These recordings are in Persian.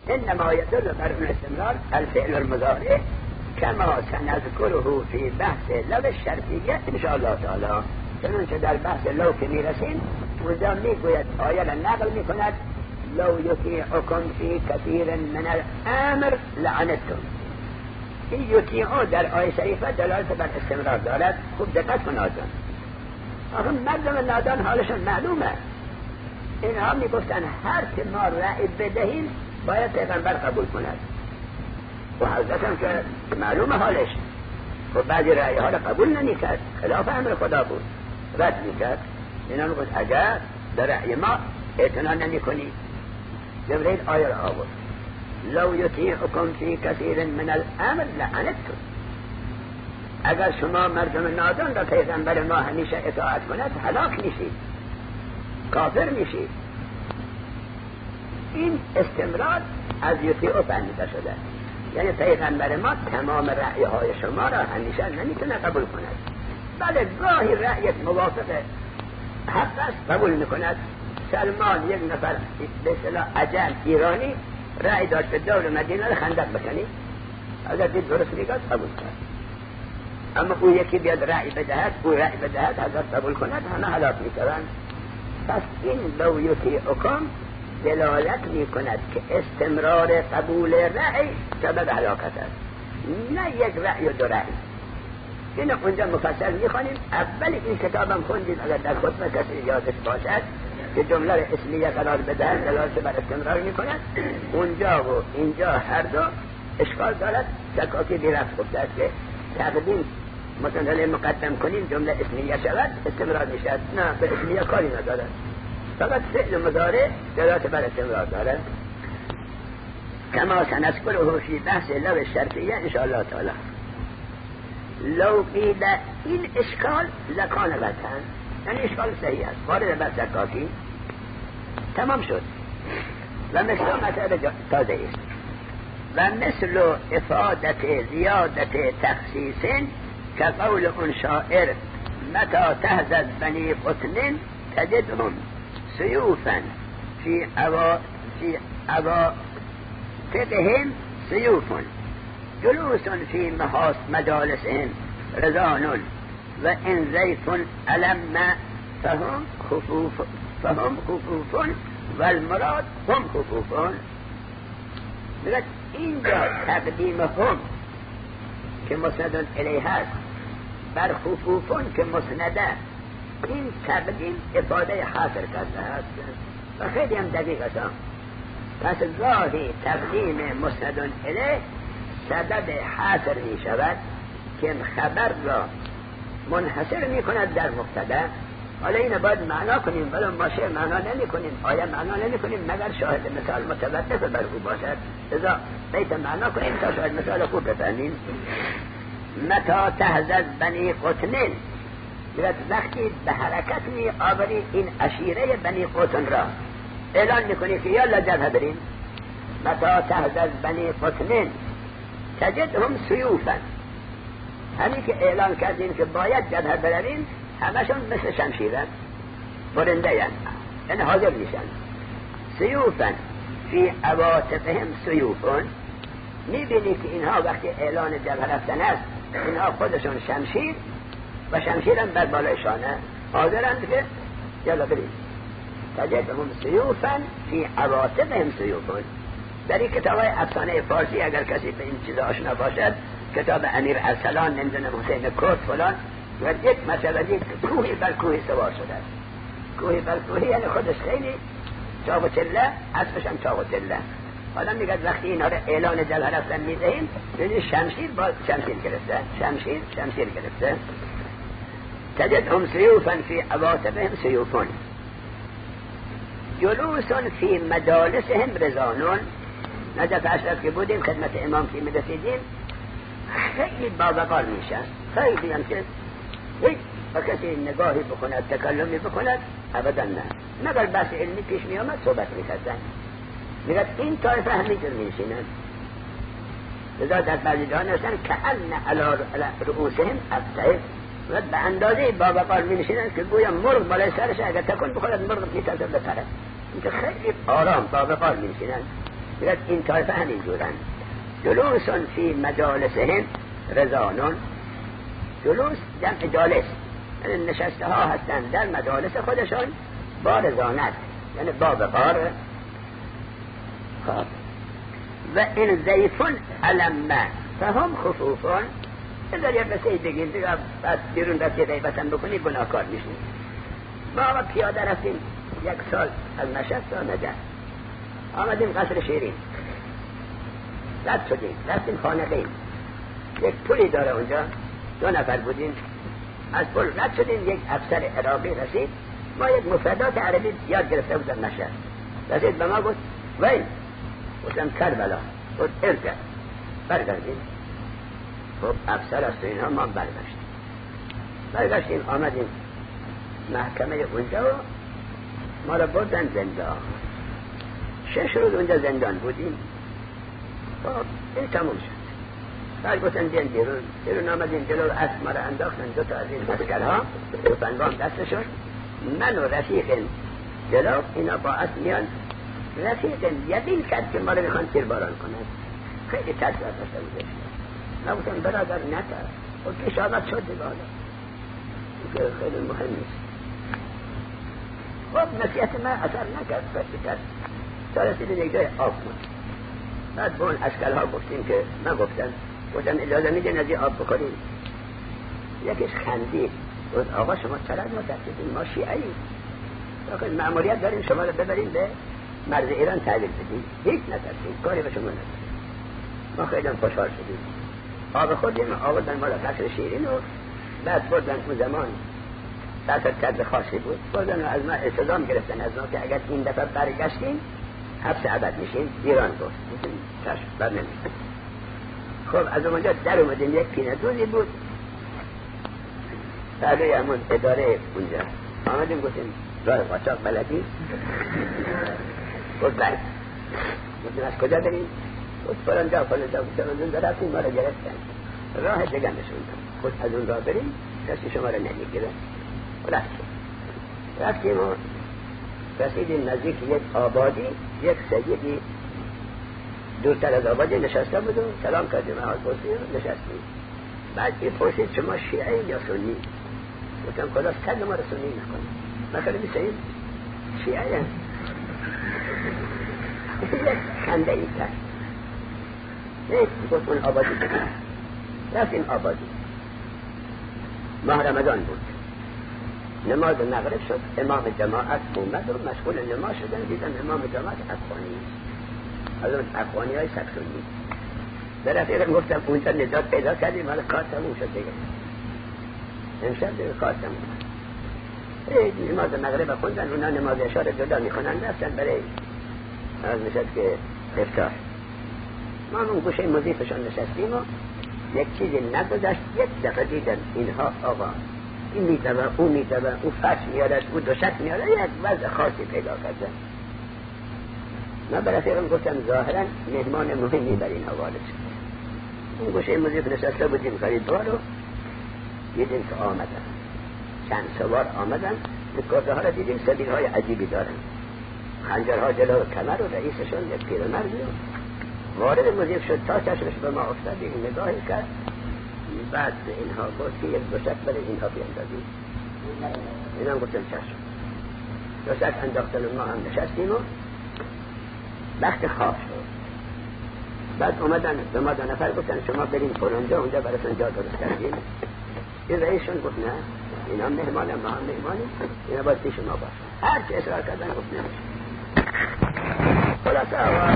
انما يدل بر اون استمرار الفعل المضارع کما سنذکره فی بحث لو الشرطیه ان شاء الله تعالی. چنانچه در بحث لو که میرسیم اونجا میگوید آیه را نقل میکند لو یطیعکم فی کثیر من الامر لعنتم. این یطیعو در آیه شریفه دلالت بر استمرار دارد. خوب دقت کن آجان. آخه مردم نادان حالشون معلومه. اینها میگفتن هر که ما رأی بدهیم باید پیغمبر قبول کند و حضرت هم که معلومه حالش. و بعضی رأی ها را قبول نمیکرد، خلاف امر خدا بود، رد میکرد. اینا میگفت اگر در رأی ما اعتنا نمی کنی. جبرئیل آیه را آورد لو یطیعکم فی کثیر من الامر لعنتم. اگر شما مردم نادان را پیغمبر ما همیشه اطاعت کند هلاک میشید، کافر میشید. این استمرار از یطیعو فهمیده شده، یعنی پیغمبر ما تمام رأی های شما را همیشه نمیتونه قبول کند. بله گاهی رأیت موافق حق است قبول میکند. سلمان یک نفر به اصطلاح عجم ایرانی رأی داشت به دور مدینه را خندق بکنی، اگر دید درست میگاد قبول کند. اما او یکی بیاد رأی بدهد، او رأی بدهد حضرت قبول کند، همه هلاک میشوند. پس این لو یطیعکم دلالت میکند که استمرار قبول رأی سبب هلاکت است، نه یک رأی و دو رأی. این اونجا مفصل میخوانیم. اول این کتابم خوندیم، اگر در خطبه کسی یادش باشد که جمله اسمیه قرار بدهد دلالت بر استمرار میکند. اونجا و اینجا هر دو اشکال دارد. شکاکی بیرفت گفته است که تقدیم مثلا مقدم کنیم جمله اسمیه شود استمرار میشد. نه، به اسمیه کاری ندارد، فقط فعل مضارع دلالت بر استمرار دارد. کما سنذکره فی بحث لو الشرطیه ان شاء الله تعالی. لو قیل این اشکال لکان وطن، یعنی اشکال صحیح است، وارد بر شکاکی تمام شد. و مثل مطلب تازه است. و مثل افادت زیادت تخصیص که قول اون شاعر متا تهزد بنی قطن تجدهم سیوفا فی عواتقهم سیوف جلوس فی مجالسهم رضان و ان زیف علم فهم خفوف و المراد هم خفوفون. میگه اینجا تقدیم هم که مسند الیه هست بر خفوفون که مسنده، این تقدیم افاده حاصل کرده است و خیلی هم دقیق است. پس گاهی تقدیم مسند الیه سبب حاصل می شود که خبر را منحصر می کند در مبتدا. حالا اینو باید معنا کنیم، ولی ما شعر معنا نمی کنیم، آیه معنا نمی کنیم مگر شاهد مثال متوقف بر او باشد. لذا بیت معنا کنیم تا شاهد مثال خوب بفهمیم. متا تهزد بنی قطنین، وقتی به حرکت می آوری این عشیره بنی قطن را اعلان می کنی که یالا جبهه بریم. متا تهزد بنی قطنین تجدهم سیوفا، همین که اعلان کردیم که باید جبهه برویم همشون مثل شمشیرن، برنده یعنی حاضر میشن. سیوفا فی عواتقهم سیوفون، میبینی که اینها وقتی اعلان جبهه رفتن است اینها خودشون شمشیر و شمشیرن بر بالای شانه حاضرند که یلا بریم. تجدهم سیوفا فی عواتقهم سیوفون. در این کتاب های افسانه فارسی اگر کسی به این چیز آشنا باشد، کتاب امیر ارسلان، نمیدونم حسین کرد فلان، و یک مسئله کوهی بر کوهی سوار شده. کوهی بر کوهی یعنی خودش خیلی چاق و چله، اسبش هم چاق و چله. حالا میگه وقتی اینا رو اعلان جبهه رفتن میدهیم یعنی شمشیر با شمشیر گرفته، شمشیر گرفته. تجدهم سیوفا فی عواتقهم سیوفون جلوسون فی مجالسهم رضانون. نجف اشرف که بودیم خدمت امام که میرسیدیم خیلی باوقار میشن، خیلی هم که هیچ و کسی نگاهی بکند تکلمی بکند ابدا نه، مگر بحث علمی پیش می آمد صحبت میکردن. میگه این طایفه همینجور میشینن. لذا در بعضی جا نوشتن که ان علی رؤوسهم ابطه، و به اندازه باوقار میشینن که گویا مرغ بالای سرش اگر تکون بخورد مرغ میتازه بپره. اینکه خیلی آرام باوقار میشینن. میگه این طایفه همین جورن. جلوسون فی مجالسهم رضانون. جلوس جمع جالس، یعنی نشسته ها هستن در مجالس خودشون با رضانت، یعنی با وقار. خب و این ضیفون علمه فهم خفوفون. اگر یه قصه بگید دیگه بعد بیرون رفتی غیبتن بکنی گناهکار میشید. ما آقا پیاده رفتیم 1 سال از مشهد تا نجف، آمدیم قصر شیرین، رد شدیم رفتیم خانقین، یک پلی داره اونجا، 2 نفر بودیم، از پل رد شدیم، یک افسر عراقی رسید، ما یک مفردات عربی یاد گرفته بودم مشهد، رسید به ما گفت وین، گفتم کربلا، گفت ارجع، برگردیم. خب افسر است و اینها، ما برگشتیم آمدیم محکمه اونجا و ما را بردن زندان. 6 روز اونجا زندان بودیم. خب این تموم شد. بعد گفتن بیان بیرون آمدیم جلو، اسب ما را انداختن، 2 تا از این عسکرها تفنگام دستشون، من و رفیق جلو، اینا با اسب میان. رفیق یقین کرد که ما را میخوان تیرباران کنند، خیلی ترس داشته بودش. من گفتم برادر نتر، و پیش آمد شد دیگه، که خیلی مهم نیست. خب نصیحت من اثر نکرد، تا رسید یک جای آب بود. بعد با اون اسکرها گفتیم که من گفتم اجازه میدین از این آب بکنیم؟ یکیش خندید، گفت آقا شما چرا متاسفین، ما شیعه‌ایم، لیکن مأموریت داریم شما رو ببریم به مرز ایران تحویل بدیم، هیچ نترسید، کاری به شما نداریم. ما خیلی خوشحال شدیم. آب خوردیم، آوردن ما را قصر شیرین و بعد بردن اون زمان قصر طرز خاصی بود، بردن و از ما التزام گرفتن از ما که اگر این دفعه برگشتیم حبس ابد میشیم. ایران گفت چشم بر نمیشیم. خب از اونجا در اومدیم، یک پینه دوزی بود برای همون اداره اونجا، آمدیم گفتیم راه قاچاق بلدی؟ گفت بله. گفتیم از کجا بریم؟ گفت فلانجا گفتیم رفتیم، ما رو گرفتن، راه دیگه نشوندن، گفت از اون راه بریم کسی شما رو نمیگیره. رفتیم و رسیدیم نزدیک یک آبادی، یک سیدی دورتر از آبادی نشسته بود و سلام کردیم، حال پرسید و نشستیم. بعد این پرسید شما شیعه یا سنی؟ گفتم خدا سگ ما رو سنی نکنه، ما خیلی میساییم شیعه هم. خنده ای کرد. گفت اون آبادی بگیم. رفتیم آبادی، ماه رمضان بود، نماز مغرب شد، امام جماعت اومد و مشغول نماز شدن، دیدن امام جماعت افغانی، از اون افغانی های سکسونی. در رفیقم گفتم اونجا نجات پیدا کردیم، حالا کار تموم شد دیگه، امشب دیگه کار تموم. نماز مغرب خوندن، اونا نماز عشا رو جدا میخونن، رفتن برای از نشد که افطار. ما اون گوشه مضیفشان نشستیم و یک چیزی نگذشت، یک دفعه دیدن اینها آقا این میتبه، اون میتبه، اون فرش میارد، اون دوشک میارد، یک وضع خاصی پیدا کردن. من به رفیقم گفتم ظاهرا مهمان مهمی بر این حواله شد. اون گوشه مضیف نشسته بودیم خریدوار رو دیدیم که آمدن، چند سوار آمدن، کرده ها را دیدیم سبیل های عجیبی دارن، خنجرها جلو کمر و رئیسشون یک پیرمردی وارد مضیف شد، تا چشمش به ما افتاد، یک نگاهی کرد، بعد به اینها گفت که یک دوشک برای اینها بیندازیم. اینا هم گفتن چشم. دوشک انداختن و ما هم نشستیم و وقت خواب شد. بعد اومدن به ما 2 نفر گفتن شما بریم فلانجا، اونجا براتون جا درست کردیم. این رئیسشون گفت نه، اینا مهمان، ما هم مهمانیم، اینا باید پیش ما باشه. هر چه اصرار کردن گفت نمیشه. خلاصه آقا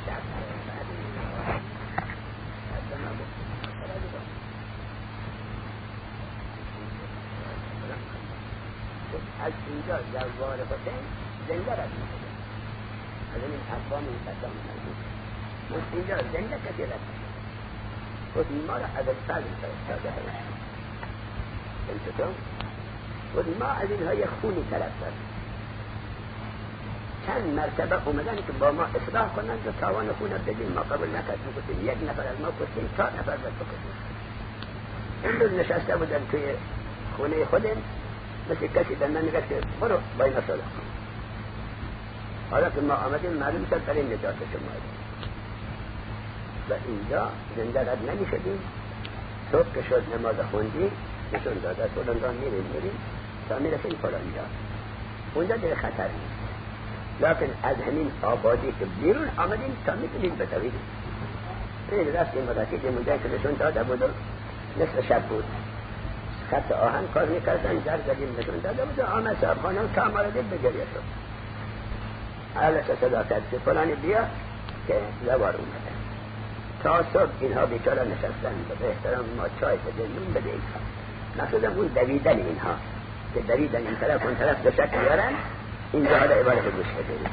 از اینجا جوار حسین زنده رد میشه، از این اقوام این قدام نزید از اینجا زنده کسی رد میشه. گفت ما را از الفرد فرستاده هست، انتظام گفت ما از اینها یک خونی طرف دارد. چند مرتبه اومدن که با ما اصلاح کنند و تاوان خون بدیم، ما قبول نکردیم، گفتیم 1 نفر از ما کشتیم، 4 نفر باید بکشیم. امروز نشسته بودن توی خونه خودم، مثل کسی در من نگفت که برو با این صلح کن. حالا که ما آمدیم معلوم شد برای نجات شما و اینجا زنده رد نمی شدیم. صبح که شد نماز خوندی نشون داد از فلان راه میریم تا میرسیم فلان جا، اونجا دیگه خطر نیست. لیکن از همین آبادی که بیرون آمدیم تا میتونیم بدویدیم. رفتیم رسیدیم اونجا که نشون داده بود و نصف شب بود، خط آهن کار میکردن، در زدیم نشون داده بود و آمد صاحب خانم تا ما را دید به گریه شد. علش صدا کرد که فلانی بیا که زوار اومده. تا صبح اینها بیچاره نشستن به احترام ما چای بده نون بده اینها. مقصودم اون دویدن اینها که دویدن این طرف اون طرف دوشک بیارن. اینجا حالا عبارت گوش بدید.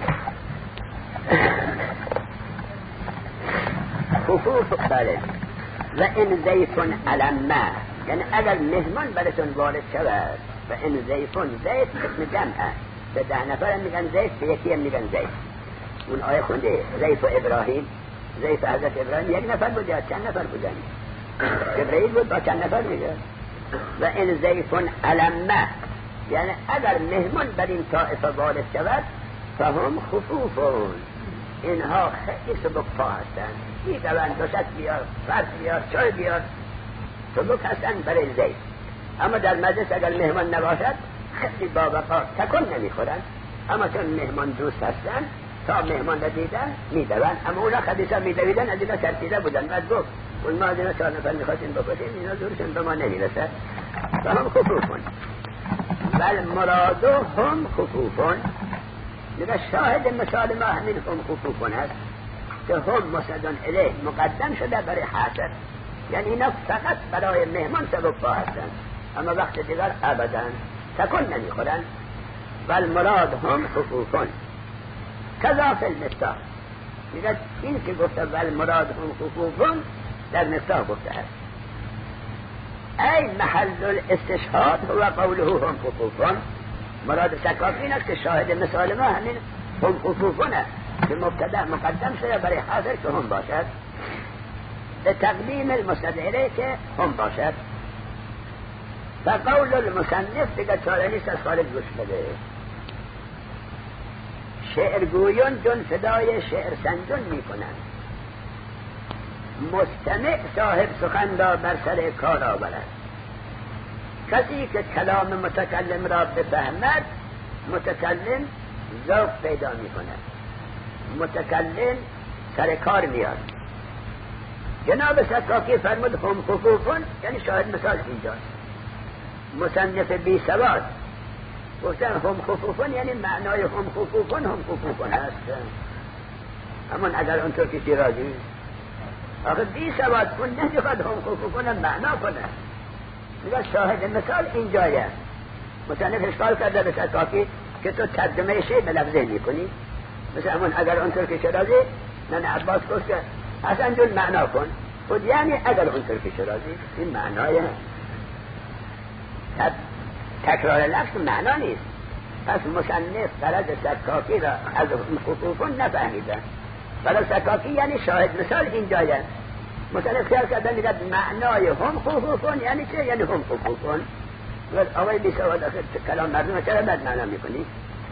خفوف بله و این زیفون علمه، یعنی اگر مهمان براتون وارد شود و این زیفون زیف اسم جمعه، به 10 نفر میگن زیف، به یکی هم میگن زیف. اون آیه خونده زیف ابراهیم، زیف حضرت ابراهیم 1 نفر بود یا چند نفر بودن؟ جبرئیل بود با چند نفر میگه. و این زیفون علمه، یعنی اگر مهمان بر این طائفه وارد شود فهم خفوفون، اینها خیلی سبک پا هستن، میدوند دوشک بیار، فرد بیار، چای بیار، سبک هستن برای زیف. اما در مجلس اگر مهمان نباشد خیلی بابقا تکن نمیخورن، اما چون مهمان دوست هستن تا مهمان را دیدن میدوند. اما اونا خدیثا میدویدن، از اینا ترسیده بودن. بعد گفت اون ما از اینا 4 نفر میخواستیم بکشیم، اینا زورشون به ما نمیرسد و هم خفوفون بل مرادو هم خفوفون. دیگه شاهد مثال ما همین هم خفوفون است که هم مسندون الیه مقدم شده برای حاصل، یعنی اینا فقط برای مهمان سبب پا هستند، اما وقت دیگر ابدا تکن نمیخورن. بل مراد هم خفوفون کذا فی المفتاح. دیگه این که گفته بل مراد هم خفوفون در مفتاح گفته است. ای محل الاستشهاد هو قوله هم خفوفون. مراد سکاکی این است که شاهد مثال ما همین هم خفوفون است که مبتدا مقدم شده برای حاضر که هم باشد، به تقدیم المستدعی که هم باشد. و قول المصنف دیگه چاره نیست از خارج گوش بده. شعرگویان جن فدای شعر سنجون می کنند، مستمع صاحب سخن را بر سر کار آورد. کسی که کلام متکلم را بفهمد متکلم ذوق پیدا می کند، متکلم سر کار میاد. جناب سکاکی فرمود هم خفوفون، یعنی شاهد مثال اینجاست. مصنف بی سواد گفتن هم خفوفون، یعنی معنای هم خفوفون هست. همون اگر اونطور کسی راضی آخه بی سواد کن نمیخواد هم خفوفون معنا کنه. میگه شاهد مثال اینجایه. مصنف اشکال کرده به سکاکی که تو ترجمه شی به لفظه میکنی، مثل همون اگر اونطور کسی راضی نن عباس گفت که حسن جل معنا کن، خود یعنی اگر اونطور کسی راضی. این معنای تکرار لفظ معنا نیست. پس مصنف غرض سکاکی را از خفوفون نفهمیدن، برای سکاکی یعنی شاهد مثال اینجایه. مصنف خیال کردن دیگر معنای هم خفوفون یعنی چه؟ یعنی هم خفوفون. آقای بیسواد آخر کلام مردم چرا بد معنا میکنی؟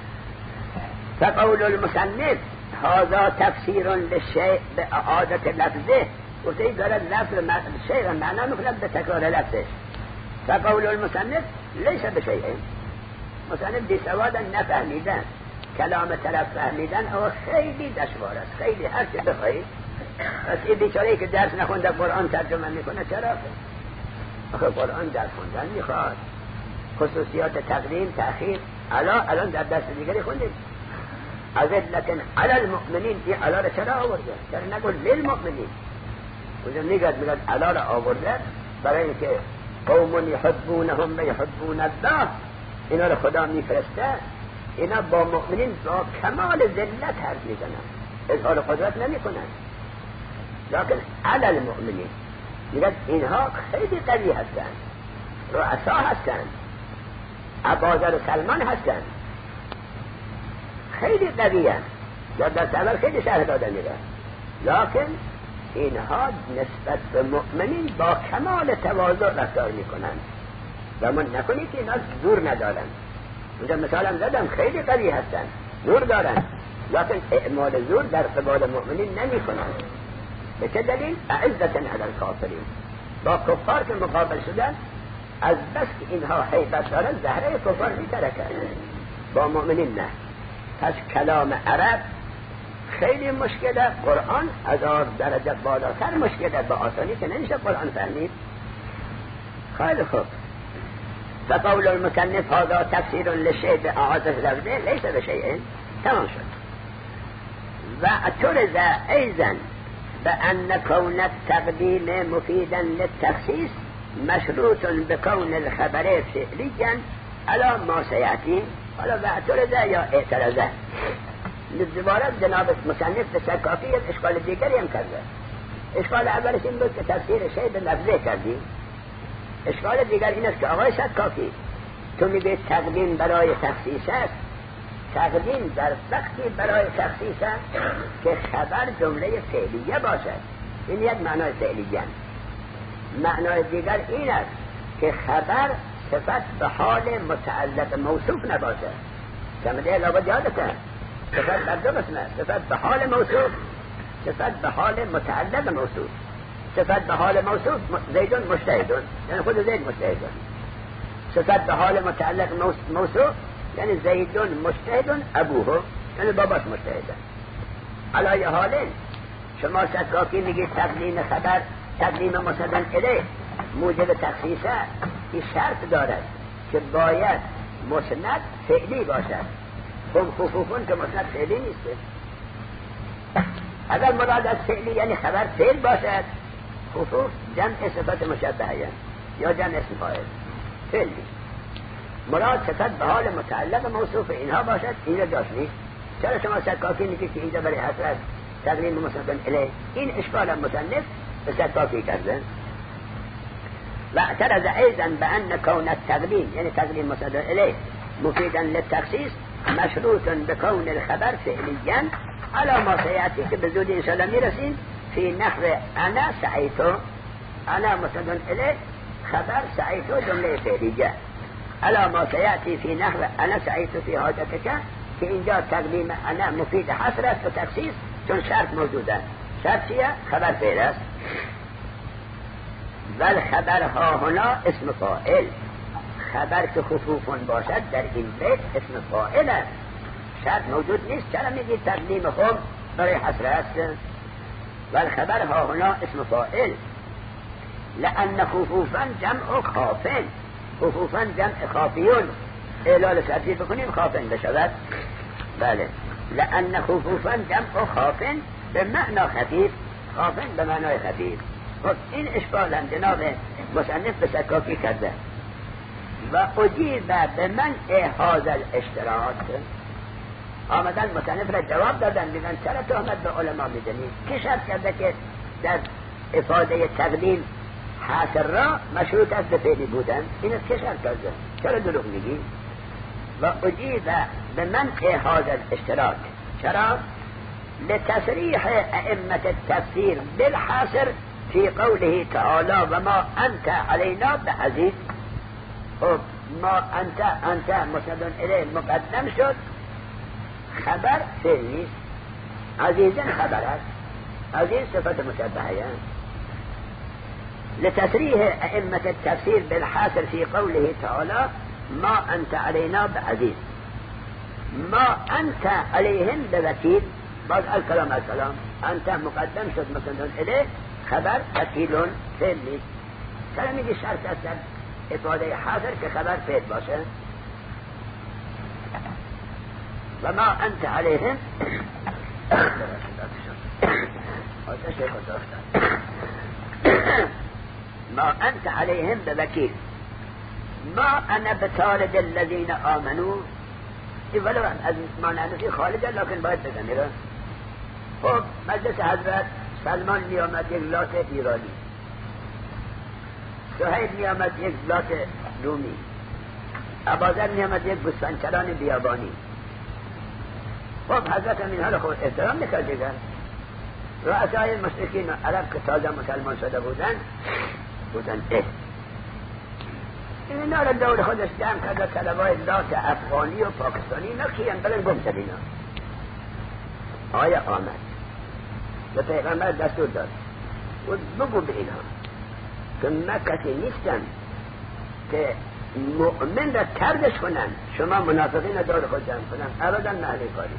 فقول المصنف هذا تفسیر للشیء به عادت لفظه، گفته ای دارد لفظ شیء را معنا میکنه به تکرار لفظش. فقول المصنف لیس بشیء. مصنف بیسوادن نفهمیدن، کلام طرف فهمیدن او خیلی دشوار است، خیلی هر چه بخواهید. پس این بیچاره‌ای که درس نخونده قرآن ترجمه میکنه چرا؟ آخه قرآن درس خوندن میخواد، خصوصیات تقدیم تأخیر. الان در درس دیگری خوندیم اذلة علی المؤمنین، این علی را چرا آورده؟ چرا نگو للمؤمنین؟ اونجا میگد علی را آورده برای اینکه قوم یحبونهم و یحبون الله، اینا را خدا میفرسته، اینا با مؤمنین با کمال ذلت حرف میزنن، اظهار قدرت نمیکنن. لکن علی المؤمنین میگه اینها خیلی قوی هستن، رؤسا هستن، ابوذر و سلمان هستن، خیلی قوی هستن، در اول خیلی شرح داده میره. لکن اینها نسبت به مؤمنین با کمال تواضع رفتار میکنن. گمان نکنید که اینا زور ندارن. اونجا مثالم زدم خیلی قوی هستن، زور دارن، لكن اعمال زور در قبال مؤمنین نمی کنند. به چه دلیل؟ اعزتن علی الکافرین، با کفار که مقابل شدن از بس که اینها هیبت دارن زهره کفار میترکن، با مؤمنین نه. پس کلام عرب خیلی مشکله، قرآن از درجه بالاتر مشکله، با آسانی که نمیشه قرآن فهمید. خیلی خوب. فقول المصنف هذا تفسیر للشیء بإعادة لفظه ليس بشيء. تمام شد. واعترض أيضا بأن كون التقديم مفيدا للتخصيص مشروط بكون الخبر فعليا على ما سيأتي. حالا واعترض یا اعتراض دوباره جناب مصنف به سرکافی یک اشکال دیگری هم کرده. اشکال اولش این بود که تفسیر شیء به لفظه کردی. اشکال دیگر این است که آقای سرکافی تو میگه تقدیم برای تخصیص است. تقدیم در وقتی برای تخصیص است که خبر جمله فعلیه باشد. این یک معنای فعلیه. معنای دیگر این است که خبر صفت به حال متعلق موصوف نباشد. شمده لابد یادته صفت بر دو قسمه، صفت به حال موصوف، صفت به حال متعلق موصوف. صفت به حال موصوف زیدون مجتهدون، یعنی خود زید مجتهدون. صفت به حال متعلق موصوف یعنی زیدون مجتهدون ابوه، یعنی باباش مجتهدن. علای حالین شما سکاکی میگید تقدیم خبر، تقدیم مصدن الیه موجب تخصیصه، این شرط دارد که باید مسند فعلی باشد. خفوفون که مسند فعلی نیسته. اگر مراد از فعلی یعنی خبر فعل باشد، خفوف جمع صفت مشبهه یا جمع اسم فاعل فعل نیست. مراد صفت به حال متعلق موصوف اینها باشد، اینجا جاش نیست. چرا شما سکاکی میگید که اینجا برای حسرت تقدیم مصدن الیه؟ این اشکال مصنف به سکاکی کرده. و اعترض ایضا بأن كون التقدیم یعنی تقدیم مصدر الیه مفیدا للتخصیص مشروط بكون الخبر فعليا على ما سيأتي که به زودی انشاءالله میرسیم. فی نحو انا سعیتو، انا مصدر الیه خبر سعیتو جمله فعلیه. على ما سيأتي فی نحو انا سعیتو فی حاجتک که اینجا تقدیم انا مفید حصر است و تخصیص چون شرط موجوده. شرط چیه؟ خبر فعل است. والخبر ها هنا اسم فاعل. خبر که خفوفون باشد در این بیت اسم فاعل است. شرط موجود نیست. چرا میگید تقدیم خب برای حصر است؟ والخبر ها هنا اسم فاعل لأن خفوفا جمع خافن. خفوفا جمع خافیون. اعلال ترتیب بکنیم خافن بشود. بله. لأن خفوفا جمع خافن به معنا خفیف، خافن به معنای خفیف. خب این اشکال هم جناب مصنف به سکاکی کرده. و اجیب به منع هذا الاشتراط. آمدن مصنف را جواب دادن، میگن چرا تهمت به علما میزنی؟ کی شرط کرده که در افاده تقدیم حاصل را مشروط است به فعلی بودن؟ این از کی شرط کرده؟ چرا دروغ میگی؟ و اجیب به منع هذا الاشتراط. چرا؟ لتصریح ائمة التفسیر بالحاصر فی قوله تعالی و ما انت علینا بعزیز. خب ما انت مسند الیه مقدم شد، خبر فعل نیست. عزیزن خبر است، عزیز صفت مشبهه. لتصریح ائمة التفسیر بالحاصر فی قوله تعالی ما انت علینا بعزیز. ما انت علیهم بوکیل. باز الکلام الکلام انت مقدم شد مسند الیه، خبر وکیلون فعل نیست. چرا میگی شرط است در افاده حاضر که خبر فعل باشه؟ و ما انت علیهم ما انت علیهم بوکیل. ما انا بطارد الذین آمنو. این ولو از معنی خالده لکن باید بزنیره. خب مجلس حضرت سلمان می آمد یک لات ایرانی، صهیب می آمد یک لات رومی، اباذر می آمد یک بستانچران بیابانی. خب حضرت هم اینها رو خود احترام نکرد دیگر. رؤسای مشرکین عرب که تازه مسلمان شده بودن اینا رو دور خودش جمع کرده، طلبای لات افغانی و پاکستانی اینا کیان بلن گم شد. اینا آیه آمد و پیغمبر دستور داد و بگو به اینها که من کسی نیستم که مؤمن را تردش کنن، شما منافقین را دار خود جمع کنن، ابدا محلی کاری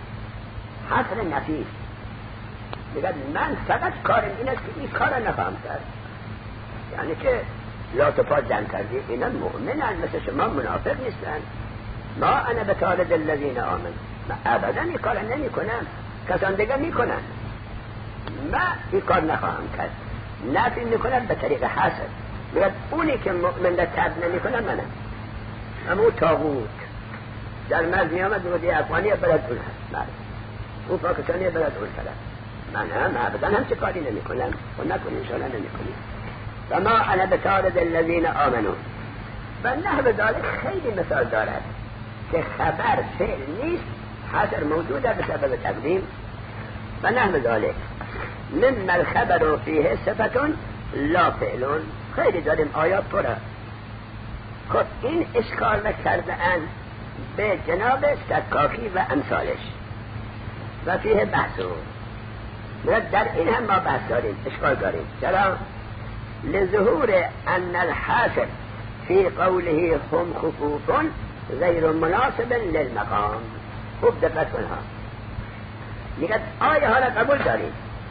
حصر نفیس. میگه من فقط کارم این است که این کار را نفهم کرد، یعنی که لا تپا جمع کردی اینا مؤمنن مثل شما منافق نیستن. ما انا بطارد الذین آمن، من ابدا این کار نمی کنم، کسان دیگه می کنن، من این کار نخواهم کرد. نفی می کنن به طریق حسد. میگه اونی که مؤمن را ترد نمی کنن منم. اما طاغوت در مرد می آمد بودی افغانی بلد اون هست، او پاکستانی بلد اون طرف، من هم ابدا هم چه کاری نمی کنم و نکنی انشاءالله نمی کنی. و ما انا بطارد الذین آمنون. و نحو ذالک خیلی مثال دارد که خبر فعل نیست، حصر موجوده به سبب تقدیم. و نحو ذالک مما الخبر فیه صفتون لا فعلون. خیلی داریم آیات پره. خب این اشکال کرده اند به جناب سکاکی و امثالش و فیه بحثو. در این هم ما بحث داریم، اشکال داریم. چرا؟ لظهور ان الحاصل فی قوله هم خفوف غیر مناسب للمقام. خوب دقت کنها. میگه آیه ها را قبول داریم،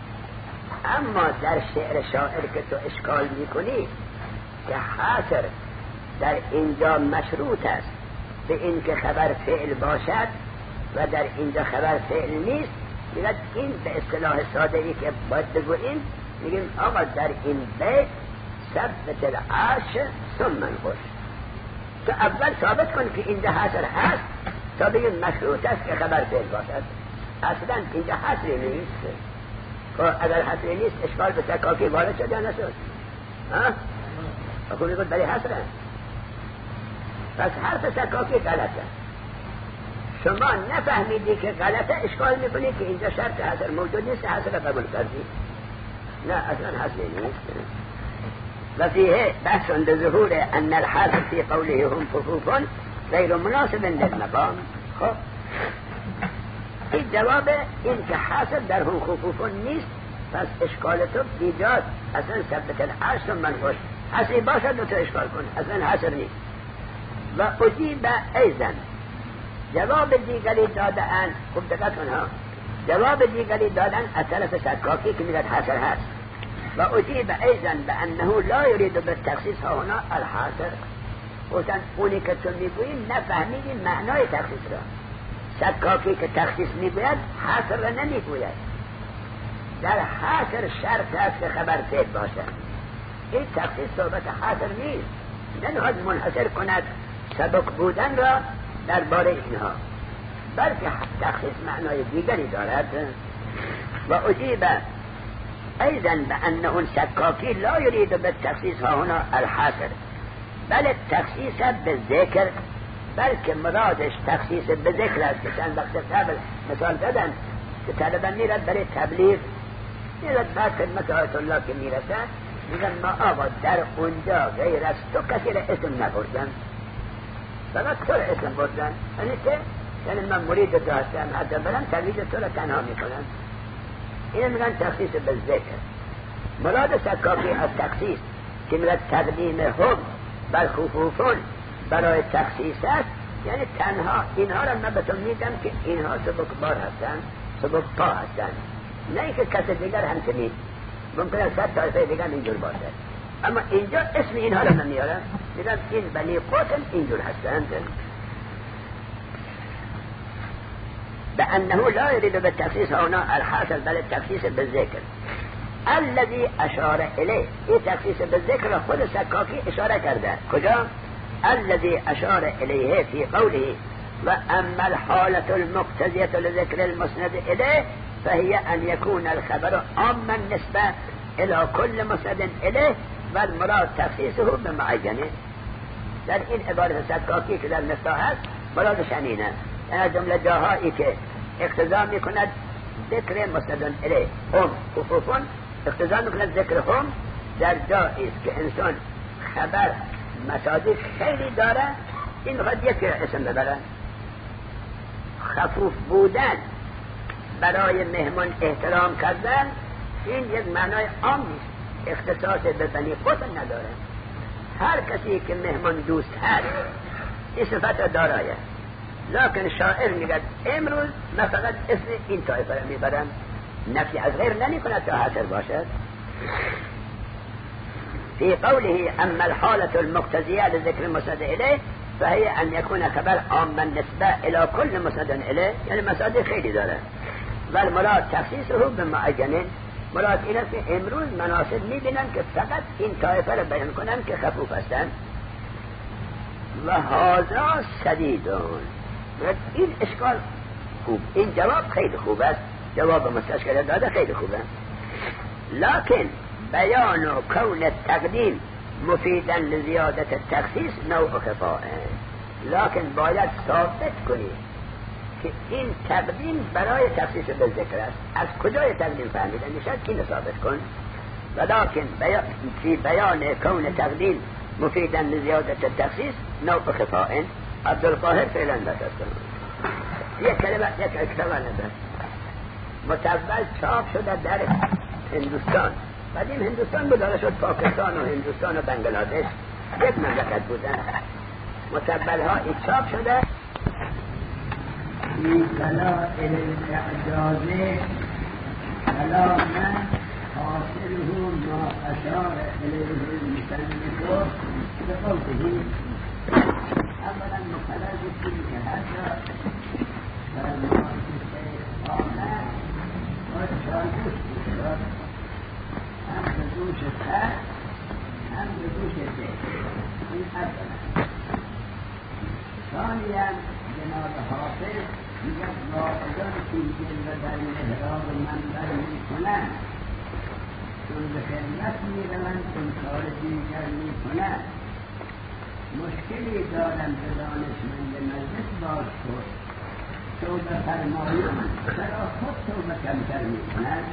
اما در شعر شاعر که تو اشکال میکنی که حاصل در اینجا مشروط است به این که خبر فعل باشد و در اینجا خبر فعل نیست. میگه این به اصطلاح ساده ای که باید بگوییم، میگیم آقا در این بیت ثبت العرش ثم منقش، تو اول ثابت کن که اینجا حصر هست تا بگیم مشروط است که خبر فعل باشد. اصلا اینجا حصری نیست. اگر حصری نیست اشکال به سکاکی وارد شده نشد. اخو میگوید بلی حصره. پس حرف سکاکی غلطه. شما نفهمیدی که غلطه، اشکال میکنی که اینجا شرط حصر موجود نیست، حصر قبول کردی. نه اصلا حصری نیست. و فیه بحث لظهور ان الحاصل فی قوله هم خفوف غیر مناسب للمقام. خب این جواب این که حاصل در هم خفوف نیست، پس اشکال تو ایجاد. اصلا ثبت العرش ثم منقش حصری باشد تو اشکال کن، اصلا حصر نیست. و اجیب ایضا جواب دیگری دادن. خوب دقت کن ها، جواب دیگری دادن از طرف سکاکی که میگه حصر هست. و اجیب ایضا بانه لا یرید بالتخصیص ها هنا الحاصر. گفتن اونی که تو میگویی نفهمیدی معنای تخصیص را. سکاکی که تخصیص میگوید حصر را نمیگوید. در حصر شرط است که خبر فعل باشد. این تخصیص صحبت حصر نیست، نمیخواد منحصر کند سبک بودن را درباره اینها، بلکه تخصیص معنای دیگری دارد. و اجیب ایضا بأن اون سکاکی لا یرید بالتخصیص ها هنا الحاصر بل التخصیص بالذکر، بلکه مرادش تخصیص به ذکر است که چند وقت قبل مثال دادن که طالبا میرد برای تبلیغ، میرد بعد خدمت آیت الله که میرسن میگن ما آقا در اونجا غیر از تو کسی را اسم نبردن، فقط تو را اسم بردن، یعنی که یعنی من مرید تو هستم، حتی برم تبلیغ تو را تنها میکنن. این میگن تخصیص به ذکر. مراد سکاکی از تخصیص که میگن تقدیم هم بر خفوفون برای تخصیص است، یعنی تنها اینها را من به تو میگم که اینها سبکبار هستن، سبکپا هستن، نه اینکه کسی دیگر هم چنین. ممکنه 100 طایفه دیگر اینجور باشه، اما اینجا اسم اینها را من میارم، میگم این بنی قتل اینجور هستند. بأنه لا يريد بالتخصيص هنا الحاصل بل التخصيص بالذكر الذي أشار إليه. این تخصیص بالذكر خود سکاکی اشاره کرده. کجا؟ الذي أشار إليه في قوله وأما الحالة المقتضية لذكر المسند إليه فهي أن يكون الخبر عاما نسبة إلى كل مسند إليه والمراد تخصيصه بمعينه. در این عبارت سکاکی که در مفتاح هست مرادش همینه، یعنی جمله جاهایی که اقتضا میکند ذکر مستدن الیه هم خفوفون، اقتضا میکند ذکر هم در جایی است که انسان خبر مصادیق خیلی داره، این میخواد یک اسم ببره. خفوف بودن برای مهمان احترام کردن این یک معنای عام نیست، اختصاص به بنی قطن نداره. هر کسی که مهمان دوست هست این صفت دارایه. لکن شاعر میگه امروز من فقط اسم این طایفه رو میبرم، نفی از غیر نمی کند تا حاصل باشد. في قوله اما الحالة المقتضية لذكر المسند إليه فهي أن يكون خبر عاما نسبة إلى كل مسند إليه، يعني مسند خیلی داره. والمراد تخصیصه بمعین، مراد این است که امروز مناسب میبینن که فقط این طایفه رو بیان کنن که خفوف هستن. و هذا سدیدون، این اشکال خوب، این جواب خیلی خوب است، جواب مستشکل داده خیلی خوبه. لكن بیان و کون تقدیم مفیدا لزیادت تخصیص نوع خفاء، لكن باید ثابت کنی که این تقدیم برای تخصیص به ذکر است. از کجای تقدیم فهمیدن میشد این ثابت کن. ولكن فی بیان کون تقدیم مفیدا لزیادت تخصیص نوع خفاء عبدالقاهر فعلا دست یک کلمه یک کتاب نده متول چاپ شده در هندوستان. بعدیم هندوستان بداره شد پاکستان و هندوستان و بنگلادش یک مملکت بودن. متول ها ای چاپ شده این دلائل الاعجازه کلاما حاصله ما اشار الیه المصنف بقوله اولا مخلل بکنی که هر جا در مقاصد آمد و چالوش بشد هم به دوش سر هم به دوش ده این اولا. ثانیا جناب حافظ میگه واقعان سیجل و در محراب منبر میکنن چون به خدمت میروند انکار دیگر میکنن. مشکلی دارم به دانشمند مجلس باز خود توبه فرمایان چرا خود توبه کمتر میکنن.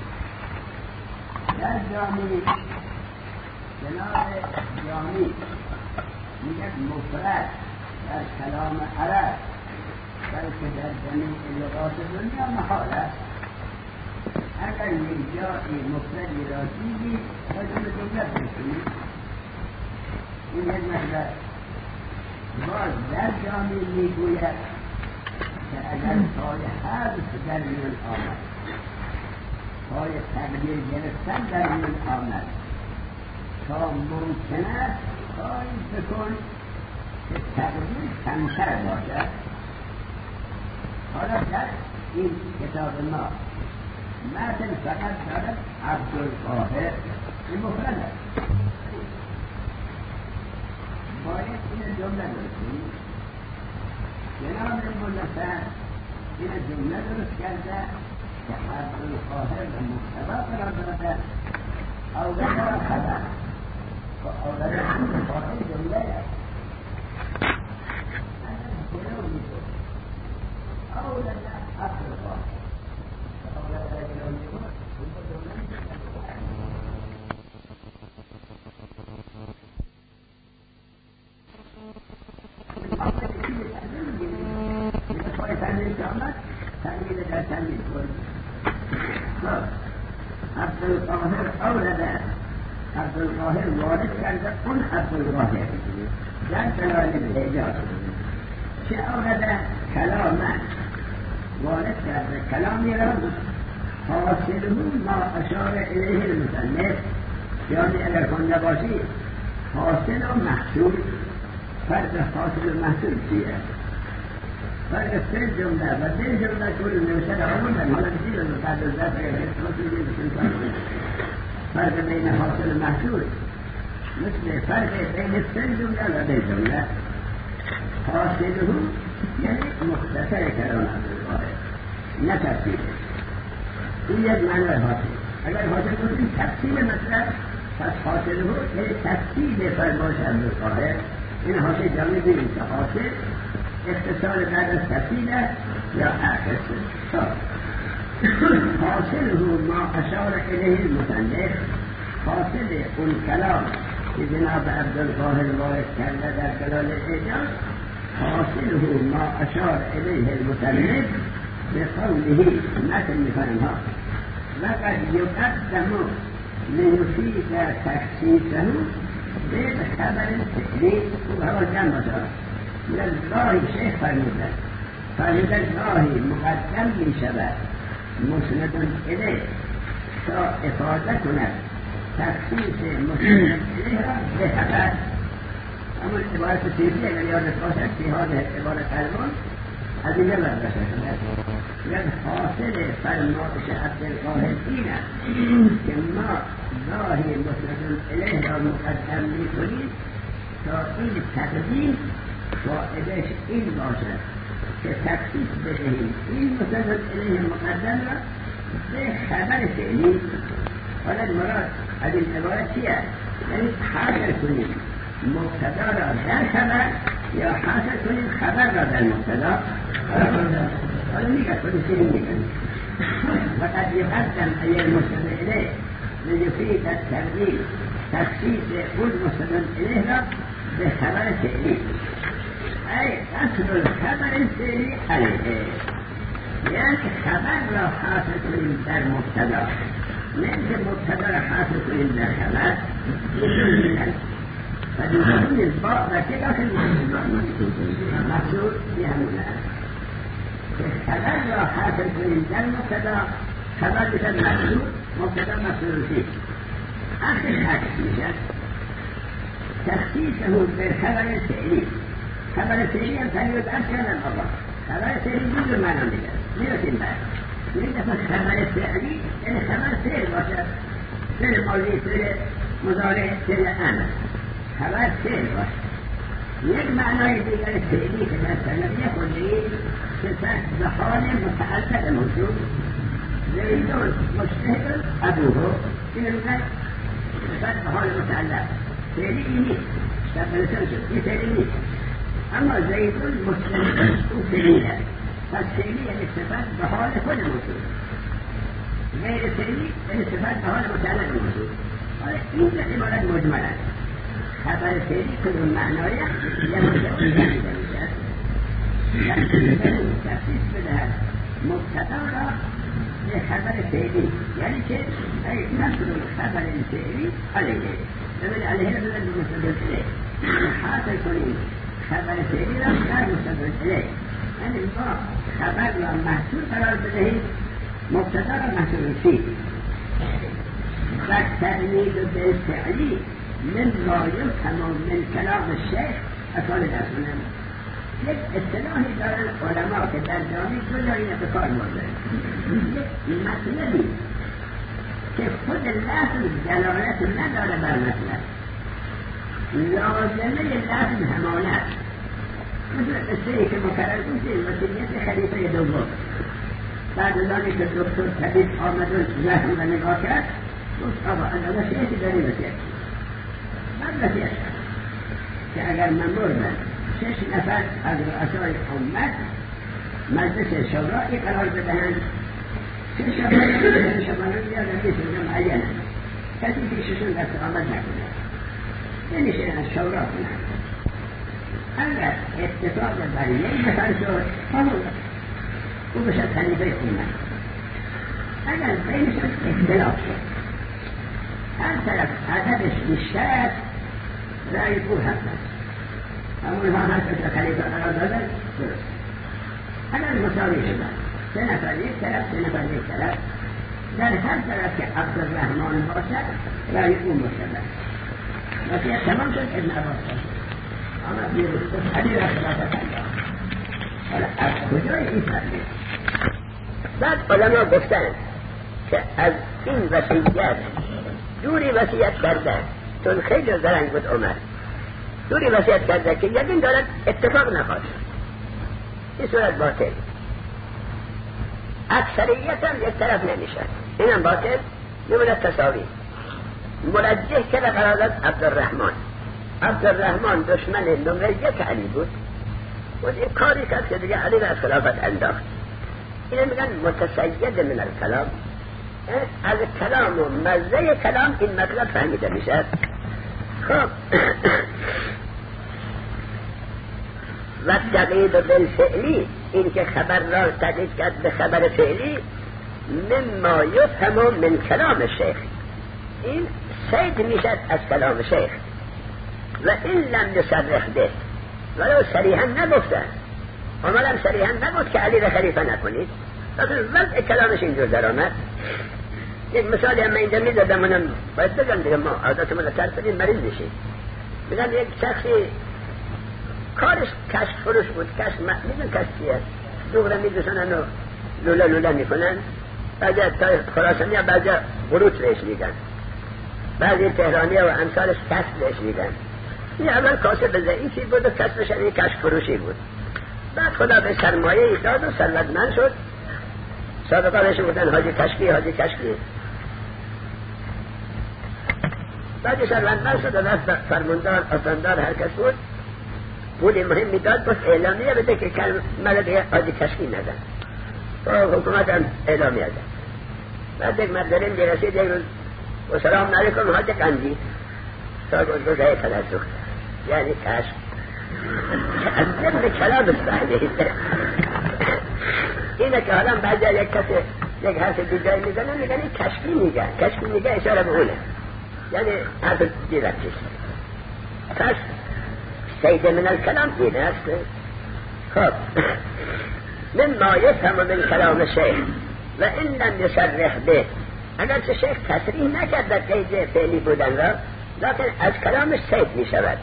در جامعی جناب جامعی میگه مفرد در کلام عرب بلکه در جمیع لغات دنیا محال است. اگر یک جایی مفردی را دیدی رجل جمله بکنید این یک مقدر. باز در جامعه میگوید که اگر پای حذف در میان آمد، پای تقدیر گرفتن در میان آمد تا ممکن است کاری بکن که تقدیر کمتر باشد. حالا در این کتاب ما متن فقط دارد عبدالقاهر، این مفرد است. باید این جمله درست کنید. جناب ملفن این جمله درست کرده که عبدالقاهر و محتوا قرار داده اولده را خبر و اولده عبدالقاهر جمله است. اگر جلو میگوید اولده عبدالقاهر و اولده جلو میگوید این جمله میگوید تنویل در تنویل کن. عبدالقاهر اولده عبدالقاهر وارد کرده اون عبدالقاهر در دلائل الاعجاز چه اولده کلامه وارد کرده کلامی را حاصله ما اشار الیه المصنف، یعنی اگر خونده باشی حاصل و محصول. فرق حاصل و محصول چیه؟ فرق سه جمله و ده جمله کل نوشته را آوردن. حالا دیگه رو فرق ذات فرق بین حاصل و محصول مثل فرق بین سه جمله و ده جمله. حاصله یعنی مختصر کلام عبدالقاهر نه تفصیل. این یک معنی حاصل. اگر حاصل کنیم تفصیل مطلب پس حاصله یعنی تفصیل فرمایش عبدالقاهر. این حاصل جمعی بینیم که حاصل اختصار بعد از تفصیله یا اختصار. حاصله ما اشار الیه المصنف، حاصل اون کلام که جناب عبدالقاهر وارد کرده در دلائل الاعجاز، حاصله ما اشار الیه المصنف بقوله مثل میکنم ها وقد يقدم ليفيد تخصيصه بالخبر الفعلي وهو جمع لله شيخ فرمودن الله مقدم می شود مسند الیه تا افاده کند تخصیص مسند الیه را به خبر. اما عبارت سیفی اگر یادت باشد فی هذه عبارت علمان از این برداشته شده یاد حاصل فرمایش عبدالقاهر این است که ما ظاهر مسند الیه را مقدم می کنیم تا این تقدیم فائدهش این باشد که تخصیص بدهیم این مسند الیه مقدم را به خبر فعلی. حالا مراد از این عبارت چیه؟ یعنی حاصل کنیم مبتدا را در خبر یا حاصل کنیم خبر را در مبتدا. حالا میگه خودی چیزی میگه وقد یقدم ای المسند الیه لیفید التقدیم تخصیص اون مسند الیه را به خبر فعلی ای اصل الخبر الفعلی علیه، یعنی خبر را حاصل کنیم در مبتدا نه که مبتدا را حاصل کنیم در خبر. فدیدون الباء و که داخل محصول بی همون است که خبر را حاصل کنیم در مبتدا خبر بشد محصول مبتدا محصول فيه آخر حق میشد تخصیصه بالخبر الفعلی. خبر فعلی هم تنید ارکان الله خبر فعلی دو معنا میده میرسیم بعد یک دفعه خبر فعلی یعنی خبر فعل باشد فعل ماضی فعل مضارع فعل امر خبر فعل باشد. یک معنای دیگر فعلی که در سنویه خودی صفت به حال متعلق موجود زیدون مجتهد ابوه این میگن صفت به حال متعلق فعلی نیست شبه شد این فعلی نیست اما زیدون مجتهد او فعلی است پس فعلی یعنی صفت به حال خود موجود غیر فعلی یعنی صفت به حال متعلق موجود. حالا این عبارت مجمل است خبر فعلی کدوم معنایی یه مجموعی نمیده میشد یعنی تخصیص بدهد مبتدا را به خبر فعلی یعنی که ای نصر خبر فعلی علیه ببین علیه رو ببین مسند الیه حاصل کنیم خبر فعلی را در مسند الیه یعنی ما خبر را محصول قرار بدهیم مبتدا را محصول فیه و تأمید بالفعلی من ما یفهم من کلام الشیخ اصال در کنم. یک اصطلاحی دارن علما که در جامعه کجایی به کار برده یک مطلبی که خود لفظ دلالت نداره بر مطلب لازمه لفظ همانت مثل قصه‌ای که مکرر گفتیم وصیت خلیفه دوم بعد از آنی که دکتر طبیب آمد و زخم را نگاه کرد گفت آقا از وصیتی داری وصیت بعد وصیت کرد که اگر من مردم 6 نفر از رؤسای امت مجلس شورایی قرار بدهند 6 شورایی بیادن بیشون معینه کسی پیششون دست آمد نکنه نمیشه از شورا کنند. اگر اتفاق بر یک نفر شد همون او بشد خلیفه امت. اگر بینشون اختلاف شد هر طرف عددش بیشتر رأی او حق است همون ها هست که خلیفه قرار دادن درست. اگر مساوی شدن 3 نفر یک طرف 3 نفر یک طرف در هر طرف که عبدالرحمن باشد رأی او مشتبه وصیت تمام شد ابن عباس شد آمد بیرون علی را خلافت انجام. حالا از کجای این فرمید؟ بعد علما گفتن که از این وصیت دوری وصیت کرده چون خیلی زرنگ بود عمر دوری وصیت کرده که یقین دارد اتفاق نخواهد این صورت باطل اکثریت هم یک طرف نمیشد اینم باطل نمونه تساوی مرجح که قرار داد عبدالرحمن دشمن نمره 1 علی بود و این کاری کرد که دیگه علی را از خلافت انداخت. اینه میگن متسید من الکلام از کلام و مزه کلام این مطلب فهمیده میشه. خب و تقیید بالفعلی، این که خبر را تقیید کرد به خبر فعلی، مما یفهم من کلام شیخ، این صید میشد از کلام شیخ. و این لم یصرح به، ولو صریحا نگفته، عمرم صریحا نگفت که علی را خلیفه نکنید، لیکن وضع کلامش اینجور در آمد. یک مثالی هم اینجا میدادم، منم باید بگم دیگه، ما عادتمون رو ترک کنیم مریض میشیم. میگم یک شخصی کارش کشک فروش بود، کشک میدون کشک چیه؟ دوغره میدوشنن و لوله لوله میکنن، بعضی تا خراسانی ها بعضی بروت بهش میگن، بعضی تهرانی ها و امثالش کشک بهش میگن. این اول کاسب ضعیفی بود و کسبش این کشک فروشی بود. بعد خدا به سرمایه داد و ثروتمند شد. سابقا بهش بودن حاجی کشکی، حاجی کشکی. بعد ثروتمند شد و دست فرماندار آساندار هر کس بود، پول مهم میداد، بس اعلامیه بده که ملک حاجی کشکی ندن. و حکومت هم اعلامیه داد. بعد یک مردرین برسید، یک روز و سلام علیکم حاجی قندی، تا گذاره تلزخ، یعنی کشک. از ضمن کلام استحلیه اینه که حالا بعضی یک کسی یک حرف دیگه میزنه، میگن این کشکی میگن، کشکی میگه اشاره به اونه، یعنی حرف دیگه چیست. پس سید من الکلام این است. خب مما یفهم من کلام شیخ و این لم یصرح به، اگرچه شیخ تصریح نکرد در قید فعلی بودن را، لیکن از کلامش سید میشود.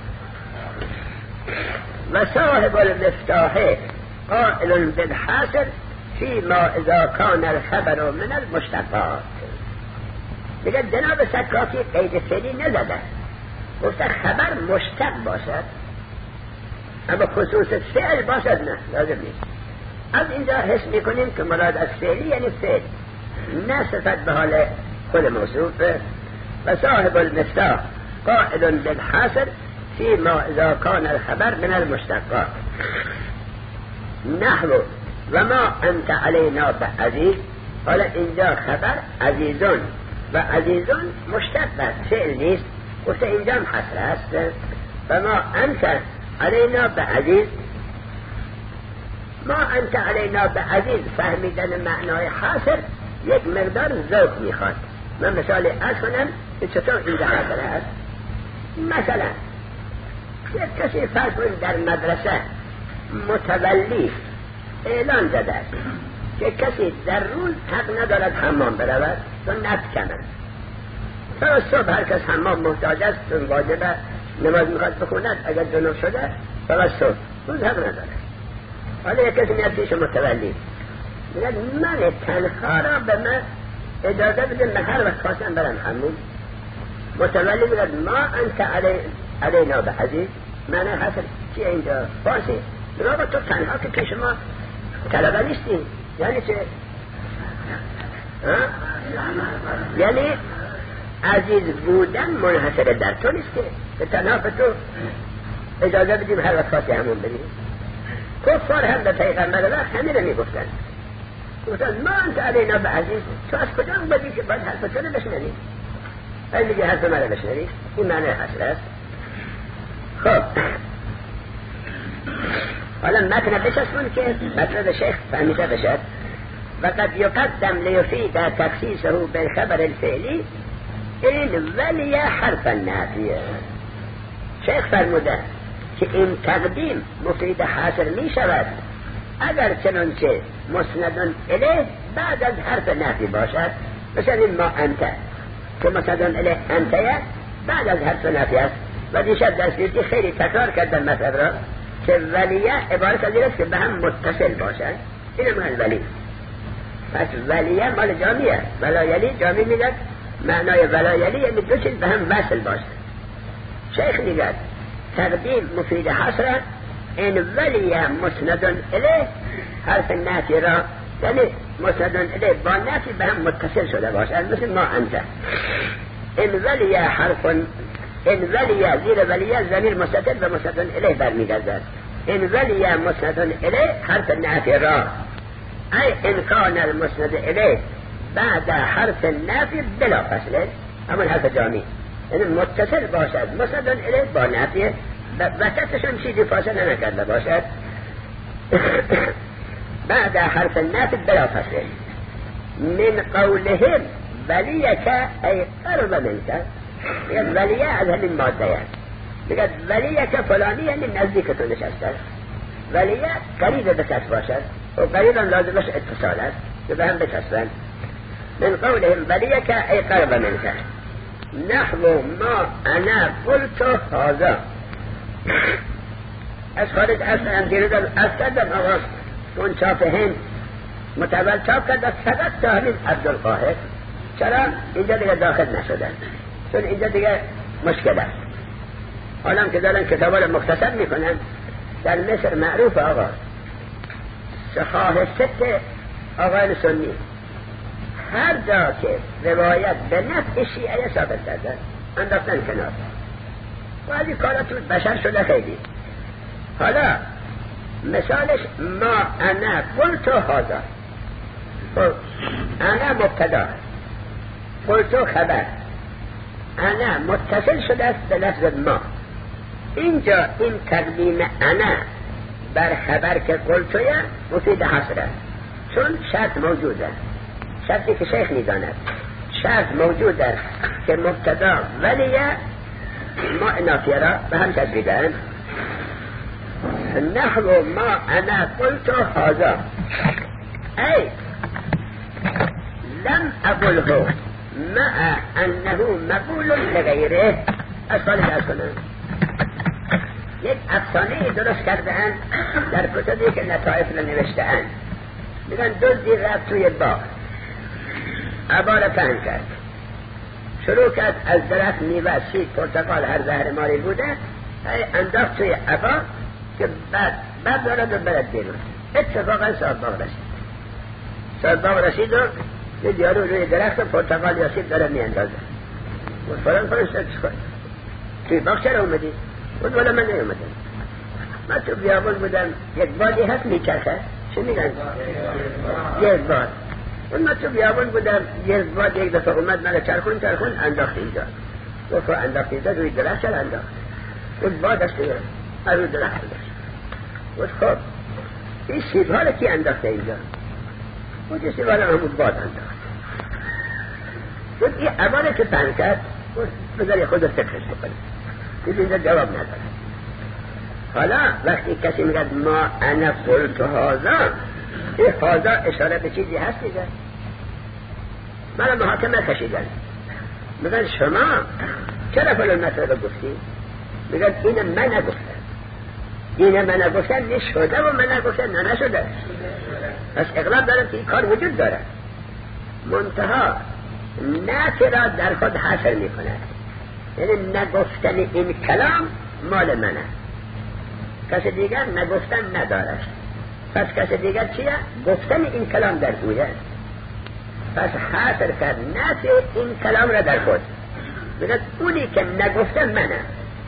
و صاحب المفتاح قائل بالحاصل فيما اذا كان الخبر من المشتقات. میگه جناب سکاتی قید فعلی نزده، گفته خبر مشتق باشد، اما خصوص فعل باشد نه، لازم نیست. از اینجا حس میکنیم که مراد از فعلی یعنی فعل، نه صفت به حال خود موصوف. و صاحب المفتاح قائل بالحاصل فيما اذا كان الخبر من المشتقات. نحو و ما انت علینا بعزیز، حالا اینجا خبر عزیزون و عزیزون مشتق است، فعل نیست، گفته اینجا هم حصر است. و ما انت علینا بعزیز، ما انت علینا بعزیز فهمیدن معنای حاصر یک مقدار ذوق میخواد. من مثال ارز کنم که چطور اینجا حاصر است. مثلا یک کسی فرض کنید در مدرسه متولی اعلان زده است که کسی در روز حق ندارد حمام برود و نفکنند. تا صبح هر کس حمام محتاج است چون واجبه، نماز میخواد بخوند، اگر جنوب شده تا صبح روز حق ندارد. حالا یک کسی میاد پیش متولی میگه من تنها را به من اجازه بده من هر وقت خواستم برم حمام. متولی میگه ما انت علینا بعزیز، معنی حاصل چیه اینجا؟ فارسی میگه تو تنها که پیش ما طلبه نیستی، یعنی چه؟ یعنی عزیز بودن منحصر در تو نیست که تنها به تو اجازه بدیم هر وقت خواستی همون بریم. کفار هم به پیغمبر وقت همین رو میگفتن، گفتن ما انت علینا بعزیز، تو از کجا اومدی که باید حرف تو رو بشنوی؟ این میگه حرف من رو بشنوی، این معنی حاصل است. خب حالا متن بچسبون که مطلب شیخ فهمیده بشد. وقد يقدم ليفيد تخصيصه بالخبر الفعلي این ولی حرف النافیه. شیخ فرموده که این تقدیم مفید حاصل می شود اگر چنانچه مسند الیه بعد از حرف نافی باشد. مثلا این ما انت که مسند الیه انتیه بعد از حرف نافی است. و دیشب دستگیری خیلی تکرار کردن مطلب را که ولیه عبارت از این است که به هم متصل باشد، این معنی ولی. پس ولیه مال جامعه، ولایلی جامعه میگه معنای ولایلی یعنی دو چیز به هم وصل باشد. شیخ میگه تقدیم مفید حصر این ولیه مسند الیه حرف نافی را، یعنی مسند الیه با نافی به هم متصل شده باشد، مثل ما انت. این ولیه حرف، این ولیه زیر ولیه ضمیر مستتر و مسند الیه برمیگردد. این ولیه مسند الیه حرف نافی را، ای امکان المسند الیه بعد حرف نافی بلا فصله، همون حرف جامی، یعنی متصل باشد مسند الیه با نافی وسطشون چیزی فاصله نکرده باشد بعد حرف النفی بلا فصل من قولهم ولیک ای قرب منک، میگه ولیه از همین ماده است، میگه ولیک فلانی یعنی نزدیک تو نشسته، ولیه قریب به کس باشد و قریبا لازمش اتصال است که به هم بچسبند. من قولهم ولیک ای قرب منک نحو ما انا قلت هذا. از خارج اصلا دیردن از کردم آقا اون چاپ هند متول چاپ کرد فقط تا همین عبدالقاهر. چرا اینجا دیگه داخل نشدن؟ چون اینجا دیگه مشکل است. حالا که دارن کتابا رو مختصر میکنن. در مصر معروف آقا صحاح ست آقایان سنی هر جا که روایت به نفع شیعه ثابت کردن انداختن کنار و از این کارا تو بشر شده خیلی. حالا مثالش ما انا قلت هذا، انا مبتدا قلت خبر، انا متصل شده است به لفظ ما. اینجا این تقدیم انا بر خبر که قلتویه مفید حصر است، چون شرط موجود است، شرطی که شیخ میداند شرط موجود است که مبتدا ولیه ما نافیه را به هم تجویدن. نحو ما انا قلت هذا ای لم اقله مع انه مقول لغیره. از خالد از کنم یک افسانه درست کرده‌اند در کتبی که لطائف را نوشته‌اند. میگن دزدی رفت توی باغ، عبا را پهن کرد، شروع کرد از درخت میوه، سیب، پرتقال، هر زهرماری بوده انداخت توی عبا که بعد دارد و برد بیرون. اتفاقا صاحب باغ رسید. صاحب باغ رسید و یه دیارو روی درخت پرتقال یا سیب داره میاندازه. و فلان توی باغ چرا اومدی؟ بود والا من نیومدم، من تو بیابون بودم، یک بادی هست میچرخه، چه میگن؟ یک باد. من تو بیابون بودم، یک باد یک دفعه اومد من چرخون انداخت اینجا. گفت انداخت اینجا روی درخت چرا انداخت؟ بود باد است دیگه، روی درخت داشت. بود خب این سیب ها را کی انداخته اینجا؟ بود این سیب ها را همون باد انداخت. بود این عباره که پهن کرد بود بذاری خود فکرش بکنه، اینجا جواب نداره. حالا وقتی کسی میگه ما انا قلت هذا، این هذا اشاره به چیزی هست دیگه. من محاکمه کشیدن میگن شما چرا فلان مسئله گفتی؟ میگن این من نگفتم، این من نگفتم نشده و من نگفتم نه نشده. پس اغلب دارم که این کار وجود داره، منتها نه را در خود حاصل میکنه. یعنی نگفتن این کلام مال منه، کس دیگر نگفتن ندارد. پس کس دیگر چیه؟ گفتن این کلام در اویه. پس حاصل کرد نفی این کلام را در خود. بگید اونی که نگفتن منه.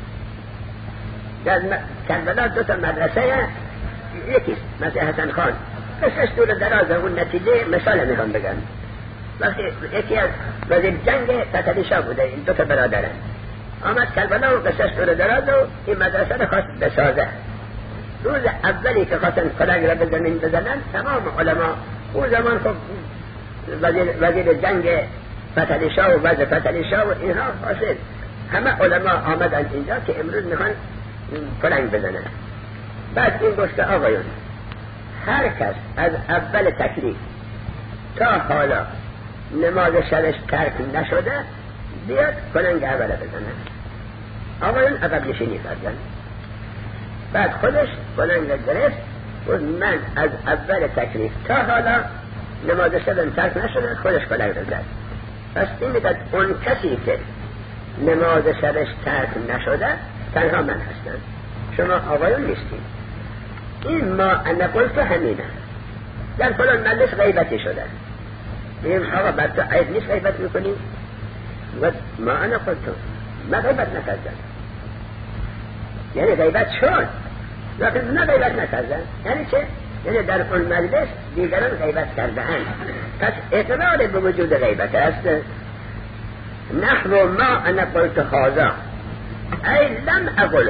در کربلا دو تا مدرسه یکیست، مثل حسن خان قصهش دور درازه. اون نتیجه مثال میخوام بگم. وقتی یکی از وزیر جنگ فتلیشا بوده، این دو تا برادرن، آمد کربلا و قصهش دور دراز و این مدرسه رو خواست بسازه. روز اولی که خواستن فلک را به زمین بزنن، تمام علما اون زمان خب وزیر جنگ فتلیشا و وزیر فتلیشا و اینها حاصل همه علما آمدن اینجا که امروز میخوان فلک بزنن. بعد این گفت آقایون هر کس از اول تکلیف تا حالا نماز شبش ترک نشده بیاد فلنگ اوله بزنن. آقایون عقب نشینی کردن. بعد خودش فلنگ گرفت و من از اول تکلیف تا حالا نماز شبم ترک نشده، خودش فلنگ زد. پس این میگه اون کسی که نماز شبش ترک نشده تنها من هستم، شما آقایون نیستید. این ما انا قلت همینه. در فلان مجلس غیبتی شده، میگیم آقا بر تو عیب نیست غیبت میکنیم؟ و ما انا قلتو ما غیبت نکردن، یعنی غیبت شد لیکن نه غیبت نکردن. یعنی چه؟ یعنی در اون مجلس دیگران غیبت کردن، پس اقرار به وجود غیبت است. نحو ما انا قلت هذا ای لم اقله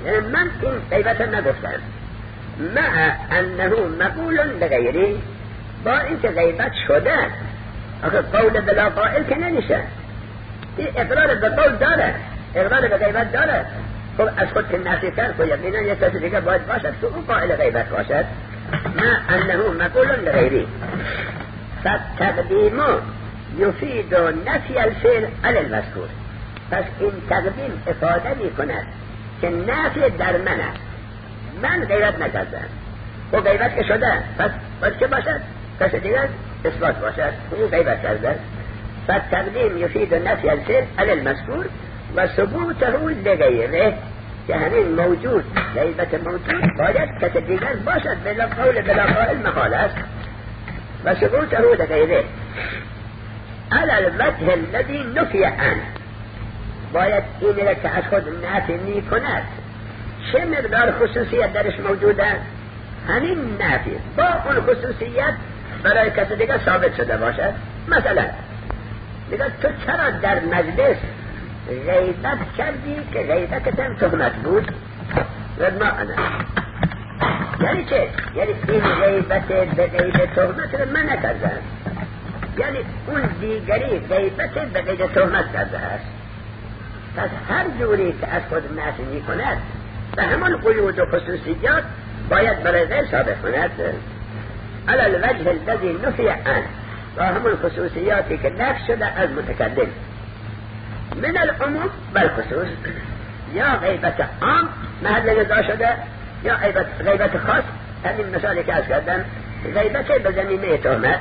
من این غیبت نگفتم مع انه مقول لغیری، با اینکه غیبت شده آخه قول بلا قائل که نمیشه، این اقرار به قول داره، اقرار به غیبت داره. خب از خود که نفی کرد خب یقینا یک کسی دیگه باید باشد که اون قائل غیبت باشد. مع انه مقول لغیری فالتقدیم یفید نفی الفعل علی المذکور. پس این تقدیم افاده می کند که نفی در من است، من غیبت نکردم و غیبت که شده، پس باید که باشد کسی دیگر اثبات باشد اون غیبت کرده. فالتقدیم یفید نفی الفعل علی المذکور و ثبوته لغیره، که همین موجود غیبت موجود باید کسی دیگر باشد بلا قول بلا قائل محال است. و ثبوته لغیره علی الوجه الذی نفی عنه، باید این را که از خود نفی می کند چه مقدار خصوصیت درش موجوده، همین نفی با اون خصوصیت برای کسی دیگر ثابت شده باشد. مثلا میگه تو چرا در مجلس غیبت کردی که غیبتت هم تهمت بود؟ و ما انا یعنی چه؟ یعنی این غیبت به غیبت تهمت رو من نکردم، یعنی اون دیگری غیبت به غیبت تهمت کرده است. پس هر جوری که از خود نفی می کند به همان قیود و خصوصیات باید برای غیر ثابت کند علی الوجه الذی نفی عنه، و همون خصوصیاتی که نفی شده از متکلم من العموم بالخصوص، یا غیبت عام محل نزاع شده یا غیبت خاص. همین مثالی که از کردم غیبت به زمینه تهمت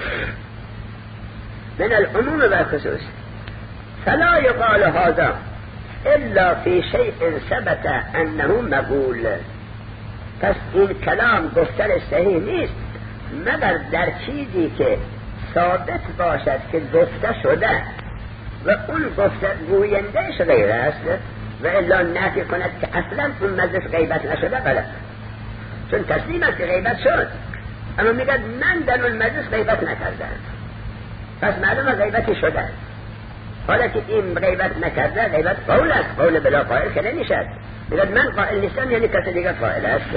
من العموم بالخصوص. فلا يقال هذا الا في شيء ثبت انه مقول. پس این کلام گفتن صحیح نیست مگر در چیزی که ثابت باشد که گفته شده و اون گفته گویندهش غیر است، و الا نفی کند که اصلا اون مجلس غیبت نشده غلط، چون تسلیم است که غیبت شد اما میگه من در اون مجلس غیبت نکردم، پس معلومه غیبتی شده. حالا که این غیبت نکرده غیبت قول است، قول بلا قائل که نمیشد. میگه من قائل نیستم یعنی کسی دیگر قائل است.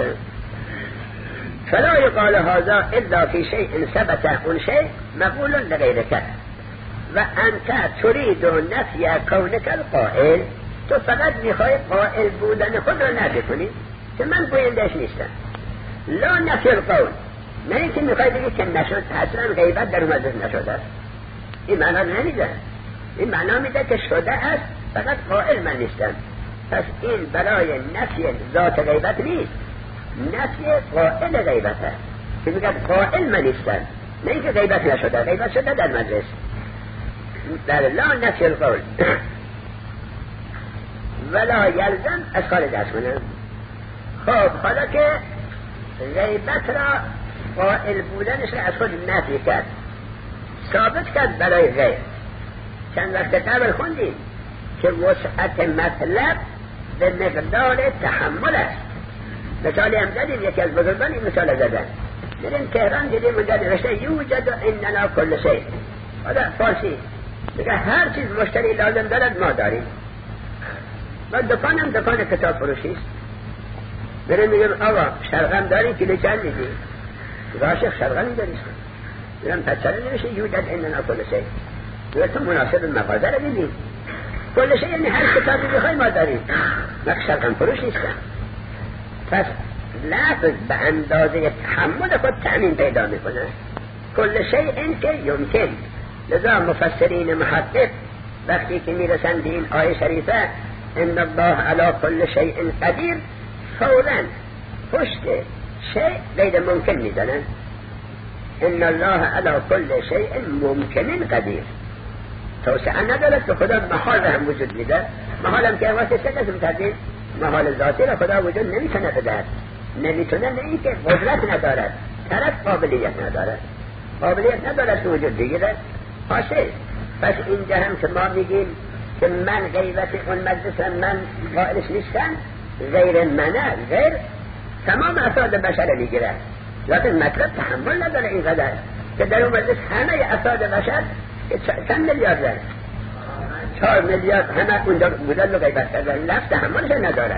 فلا يقال هذا الا في شيء ثبت اون شيء مقول لغيرك و انت تريد نفی کونك القائل. تو فقط میخوای قائل بودن خود را نفی کنی که من گویندهش نیستم، لا نفی القول، نه اینکه میخوای بگی که نشد، اصلا غیبت در مجلس نشده. این معنا نمیده، این معنا میده که شده است فقط قائل من نیستم. پس این برای نفی ذات غیبت نیست، نفی قائل غیبت است که میگه قائل من نیستم، نه اینکه غیبت نشده، غیبت شده در مجلس. در لا نفی القول ولا یلزم از خارج از کنم. خب حالا که غیبت را قائل بودنش را از خود نفی کرد، ثابت کرد برای غیر. چند وقت قبل خوندیم که وسعت مطلب به مقدار تحمل است. مثالی هم زدیم، یکی از بزرگان این مثال زدن. میریم تهران دیدیم اونجا نوشته یوجد اننا کل شیء. حالا فارسی میگه هر چیز مشتری لازم دارد ما داریم. و دکانم دکان کتاب فروشی است. میریم میگیم آقا شلغم داری کیلو چند میدی؟ عاشق شلغم داری؟ میرم پس چرا نمیشه یوجد اننا کل شیء؟ میگه تو مناسب مغازه رو ببین. کل شیء یعنی هر کتابی بخوای ما داریم. من شلغم فروش نیستم. پس لفظ به اندازه تحمل خود تأمین پیدا میکنه. کل شیء این که یمکن. لذا مفسرین محقق وقتی که میرسند این آیه شریفه ان الله علی کل شیء قدیر، فوراً پشت شیء غیر ممکن میزنن. ان الله علی کل شیء ممکن قدیر. توسعه ندارد که خدا محال هم وجود میده. محال هم که واسه سه قسم کردیم. محال ذاتی را خدا وجود نمیتونه بدهد، نمیتونه، نه اینکه قدرت ندارد، طرف قابلیت ندارد، قابلیت ندارد که وجود بگیرد. حاصل پس اینجا هم که ما میگیم که من غیبت اون مجلس من قائلش نیستم، غیر منه، غیر تمام افراد بشر میگیرد، لیکن مطلب تحمل نداره اینقدر که در اون مجلس همه افراد بشر چند میلیارد دارد، 4 میلیارد همه اونجا بودن و غیبت کردن، لفظ تحملش ندارد.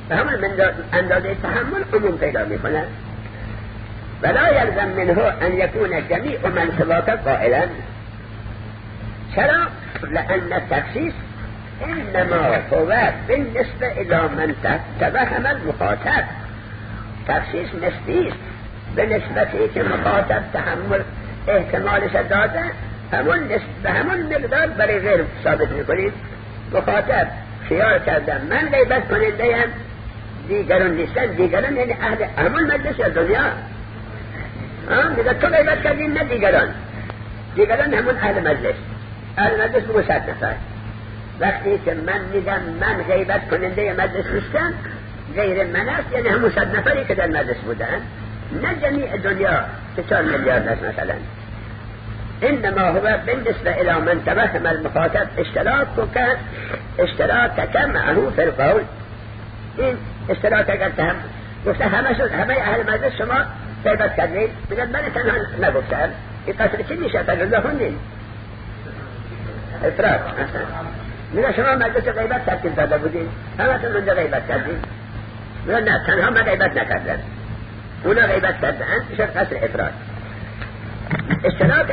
به همون اندازه تحمل عموم پیدا میکنه. ولا یلزم منه ان یکون جمیع من سواک قائلا. چرا؟ لان التخصیص انما هو بالنسبه الى من توهم المخاطب. تخصیص نسبی است به نسبتی که مخاطب تحمل احتمالش داده، همون مقدار برای غیر ثابت میکنید. مخاطب خیال کردم من غیبت کننده ام، دیگران نیستن. دیگران یعنی اهل همون مجلس یا دنیا. میگه تو غیبت کردی، نه دیگران همون اهل مجلس. اهل مجلس بگو 100 نفر. وقتی که من میگم من غیبت کننده مجلس نیستم، غیر من است، یعنی همون 100 نفری که در مجلس بودن، نه جمیع دنیا که 4 میلیارد است مثلا. انما هو بالنسبه الى من توهم المخاطب اشتراک معه فی القول. این اشتراک اگر تهم گفته همه اهل مجلس شما غیبت کردید، میگن من تنها نگفتم، این قصر چی میشه؟ تجربه خوندین افراد. میگه شما مجلس غیبت ترتیب داده بودین، همه تون اونجا غیبت کردین. میگه نه، تنها من غیبت نکردم، اونا غیبت کردن. شد قصر افراد. اشتراک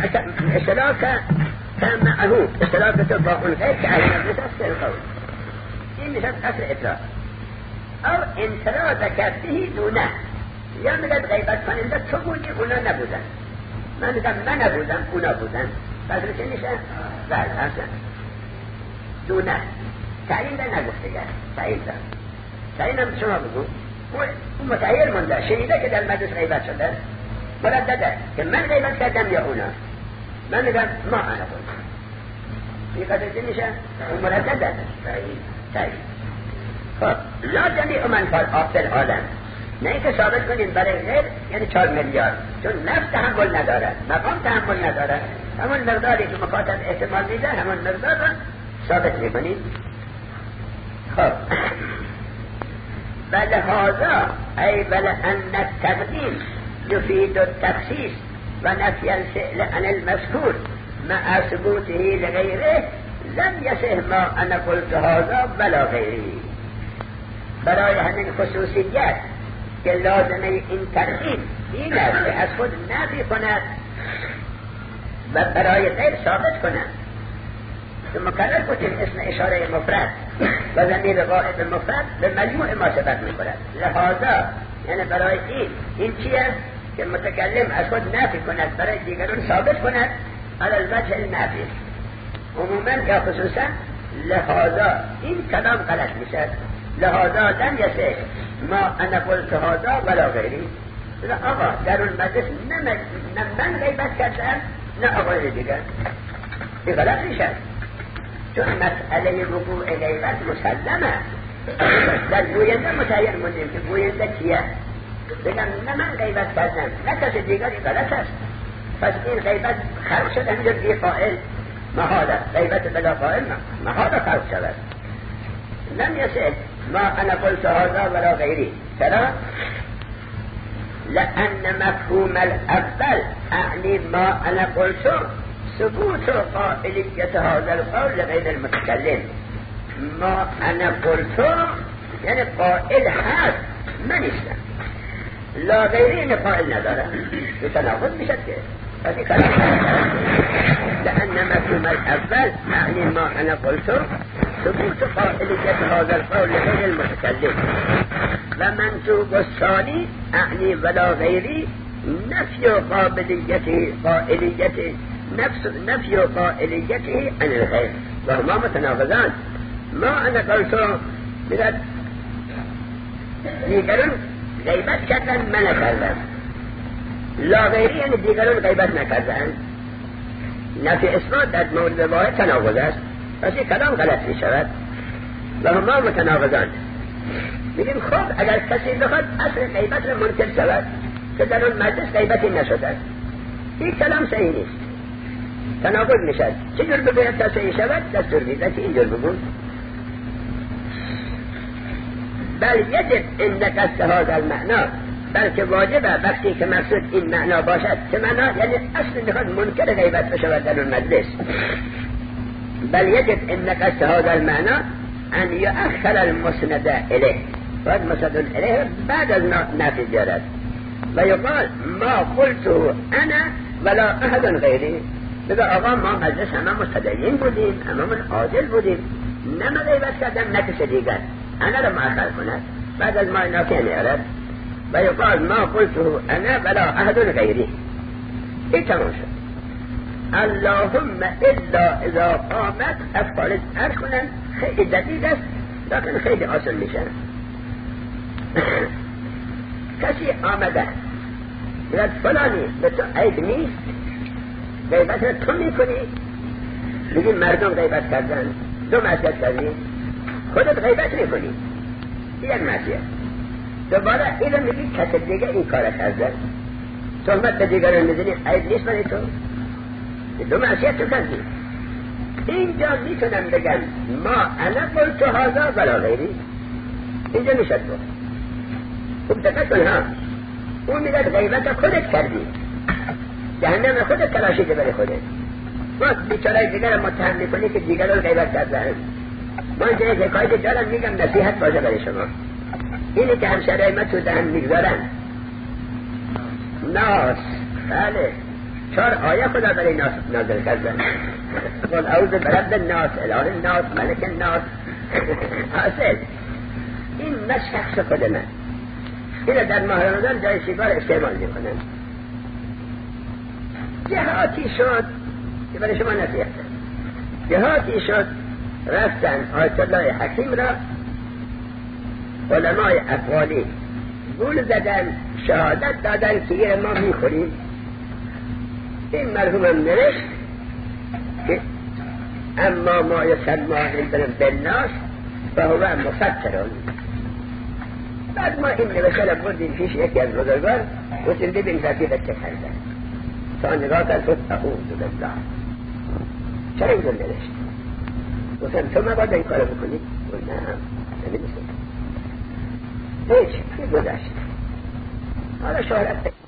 معه، اشتراک تو با اون غیر که اهل مجلس است فی القول، این میشه قصر افراد. او انفراد کردهی دونه، یا میگه غیبت کننده تو بودی اونا نبودن، من میگم من نبودم اونا بودن، قصر چه میشه؟ بله اصلا دونه تعیین ده نگفته گر تعیین هم شما بگو. اون متعیر مونده، شنیده که در مجلس غیبت شده، مردده که من غیبت کردم یا اونا. من میگم ما انا بود، این قصر چه میشه؟ اون مردده تعیین. خب لا جمیع من فی العالم، نه اینکه ثابت کنیم برای غیر یعنی 4 میلیارد، چون نفس تحمل نداره، مقام تحمل نداره. همون مقداری که مخاطب احتمال میده همون مقدار را ثابت میکنیم. خب ولهذا ای ولأن التقدیم یفید التخصیص و نفی الفعل عن المذکور مع ثبوته لغیره لم یصح ما انا قلت هذا ولا غیری. برای همین خصوصیت که لازمه این تقدیم این است که از خود نفی کند و برای غیر ثابت کند. تو مکرر بودیم اسم اشاره مفرد و ضمیر غائب مفرد به مجموع ما ثبت می‌کند. لہذا یعنی برای این چیه که متکلم از خود نفی کند برای دیگران ثابت کند علی الوجه النفی عموما یا خصوصا. لہذا این کلام غلط میشه. لہذا لم یصح ما انا قلت هذا ولا غیری. آقا در اون مجلس نه من غیبت کردم نه آقای دیگر، این غلط میشه، چون مسئله وقوع غیبت مسلمه. در گوینده متعین موندیم که گوینده کیه، بگم نه من غیبت کردم نه کسی دیگر، این غلط است. پس این غیبت خلق شد همینجور بی قائل محاله، غیبت بلا قائل محاله خلق شود. لم یصح ما انا قلت هذا ولا غیری. چرا؟ لأن مفهوم الأول أعني ما أنا قلته ثبوت قائلية هذا القول لغير المتكلم. ما أنا قلته يعني قائل هذا من اسم لا غيرين قائل نداره يتناقض بشكل هذه كلام. لأن مفهوم الأول أعني ما أنا قلته ثبوت قائلية هذا القول لغير المتكلم. ومنطوق الثاني أعني ولا غيري نفي قائليته عن الغير، وهما متناقضان. ما أنا قلت بذات دیگران غیبت کردن من نکردم، لا غیری یعنی دیگران غیبت نکردن. نفی اثبات در مورد واحد تناقض است، پس این کلام غلط می شود و هما متناقضان. میگیم خب اگر کسی بخواد اصل غیبت را منکر شود که در اون مجلس غیبتی نشده، این کلام صحیح نیست، تناقض میشد. چجور بگوید تا صحیح شود؟ دستور میده که اینجور بگو. بل یجب عند قصد هذا المعنى، بلکه واجبه وقتی که مقصود این معنا باشد که معنا یعنی اصل میخواد منکر غیبت بشود در اون مجلس. بل یجب عند قصد هذا المعنى ان یؤخر المسند الیه، باید مسدد الیه بعد از نفی بیارد و یقال ما قلتو انا ولا احد غیری. بگه آقا ما مجلس همه متدین بودیم، همه من عادل بودیم، نه غیبت کردم نه کسی دیگر، انا رو مؤخر کند بعد از ما نافی میارد و یقال ما قلتو انا ولا احد غیری. این تمام شد. اللهم الا اذا قامت افعال ارز کنن خیلی دقیق است لیکن خیلی آسان میشن. کسی آمده میگه فلانی به تو عیب نیست، غیبت رو تو میکنی، میگی مردم غیبت کردن، دو معصیت کردی، خودت غیبت میکنی، یک معصیت. دوباره اینو میگی کسی دیگه این کار کرده، تهمت به دیگران میزنی، عیب نیست برای تو، دو معصیت تو کردی. اینجا میتونم بگم ما انا قلت هذا ولا غیری، اینجا میشد بود. خوب دقت کن ها، اون میگه غیبت خودت کردی، جهنم خودت تلاشیده برای خودت. ما بیچاره دیگر متهم میکنی که دیگران غیبت کردن. ما اینجا یک حکایت دارم میگم نصیحت باشه برای شما. اینه که همسرای ما تو دهن میگذارن ناس، بله 4 آیه خدا برای ناس نازل کردن. قل اعوذ برب الناس اله الناس ملک الناس. حاصل این نه شخص خود من، اینه در ماه رمضان جای سیگار استعمال میکنن. جهاتی شد که برای شما نصیحت، جهاتی شد رفتن آیت الله حکیم را علمای افغانی گول زدن، شهادت دادن که این ما میخوریم. این مرحوم هم نوشت که اما ما یسمى عندنا بالناس فهو مفکرون. بعد ما این نوشته را بردیم پیش یکی از بزرگان، گفتیم ببین رفیقت چه کردن، تا نگاه کرد گفت اعوذ بالله. چرا این رو نوشت؟ گفتم تو مبادا این کارو بکنی؟ گفت نه نمیدونم هیچ گذشت. حالا شهرت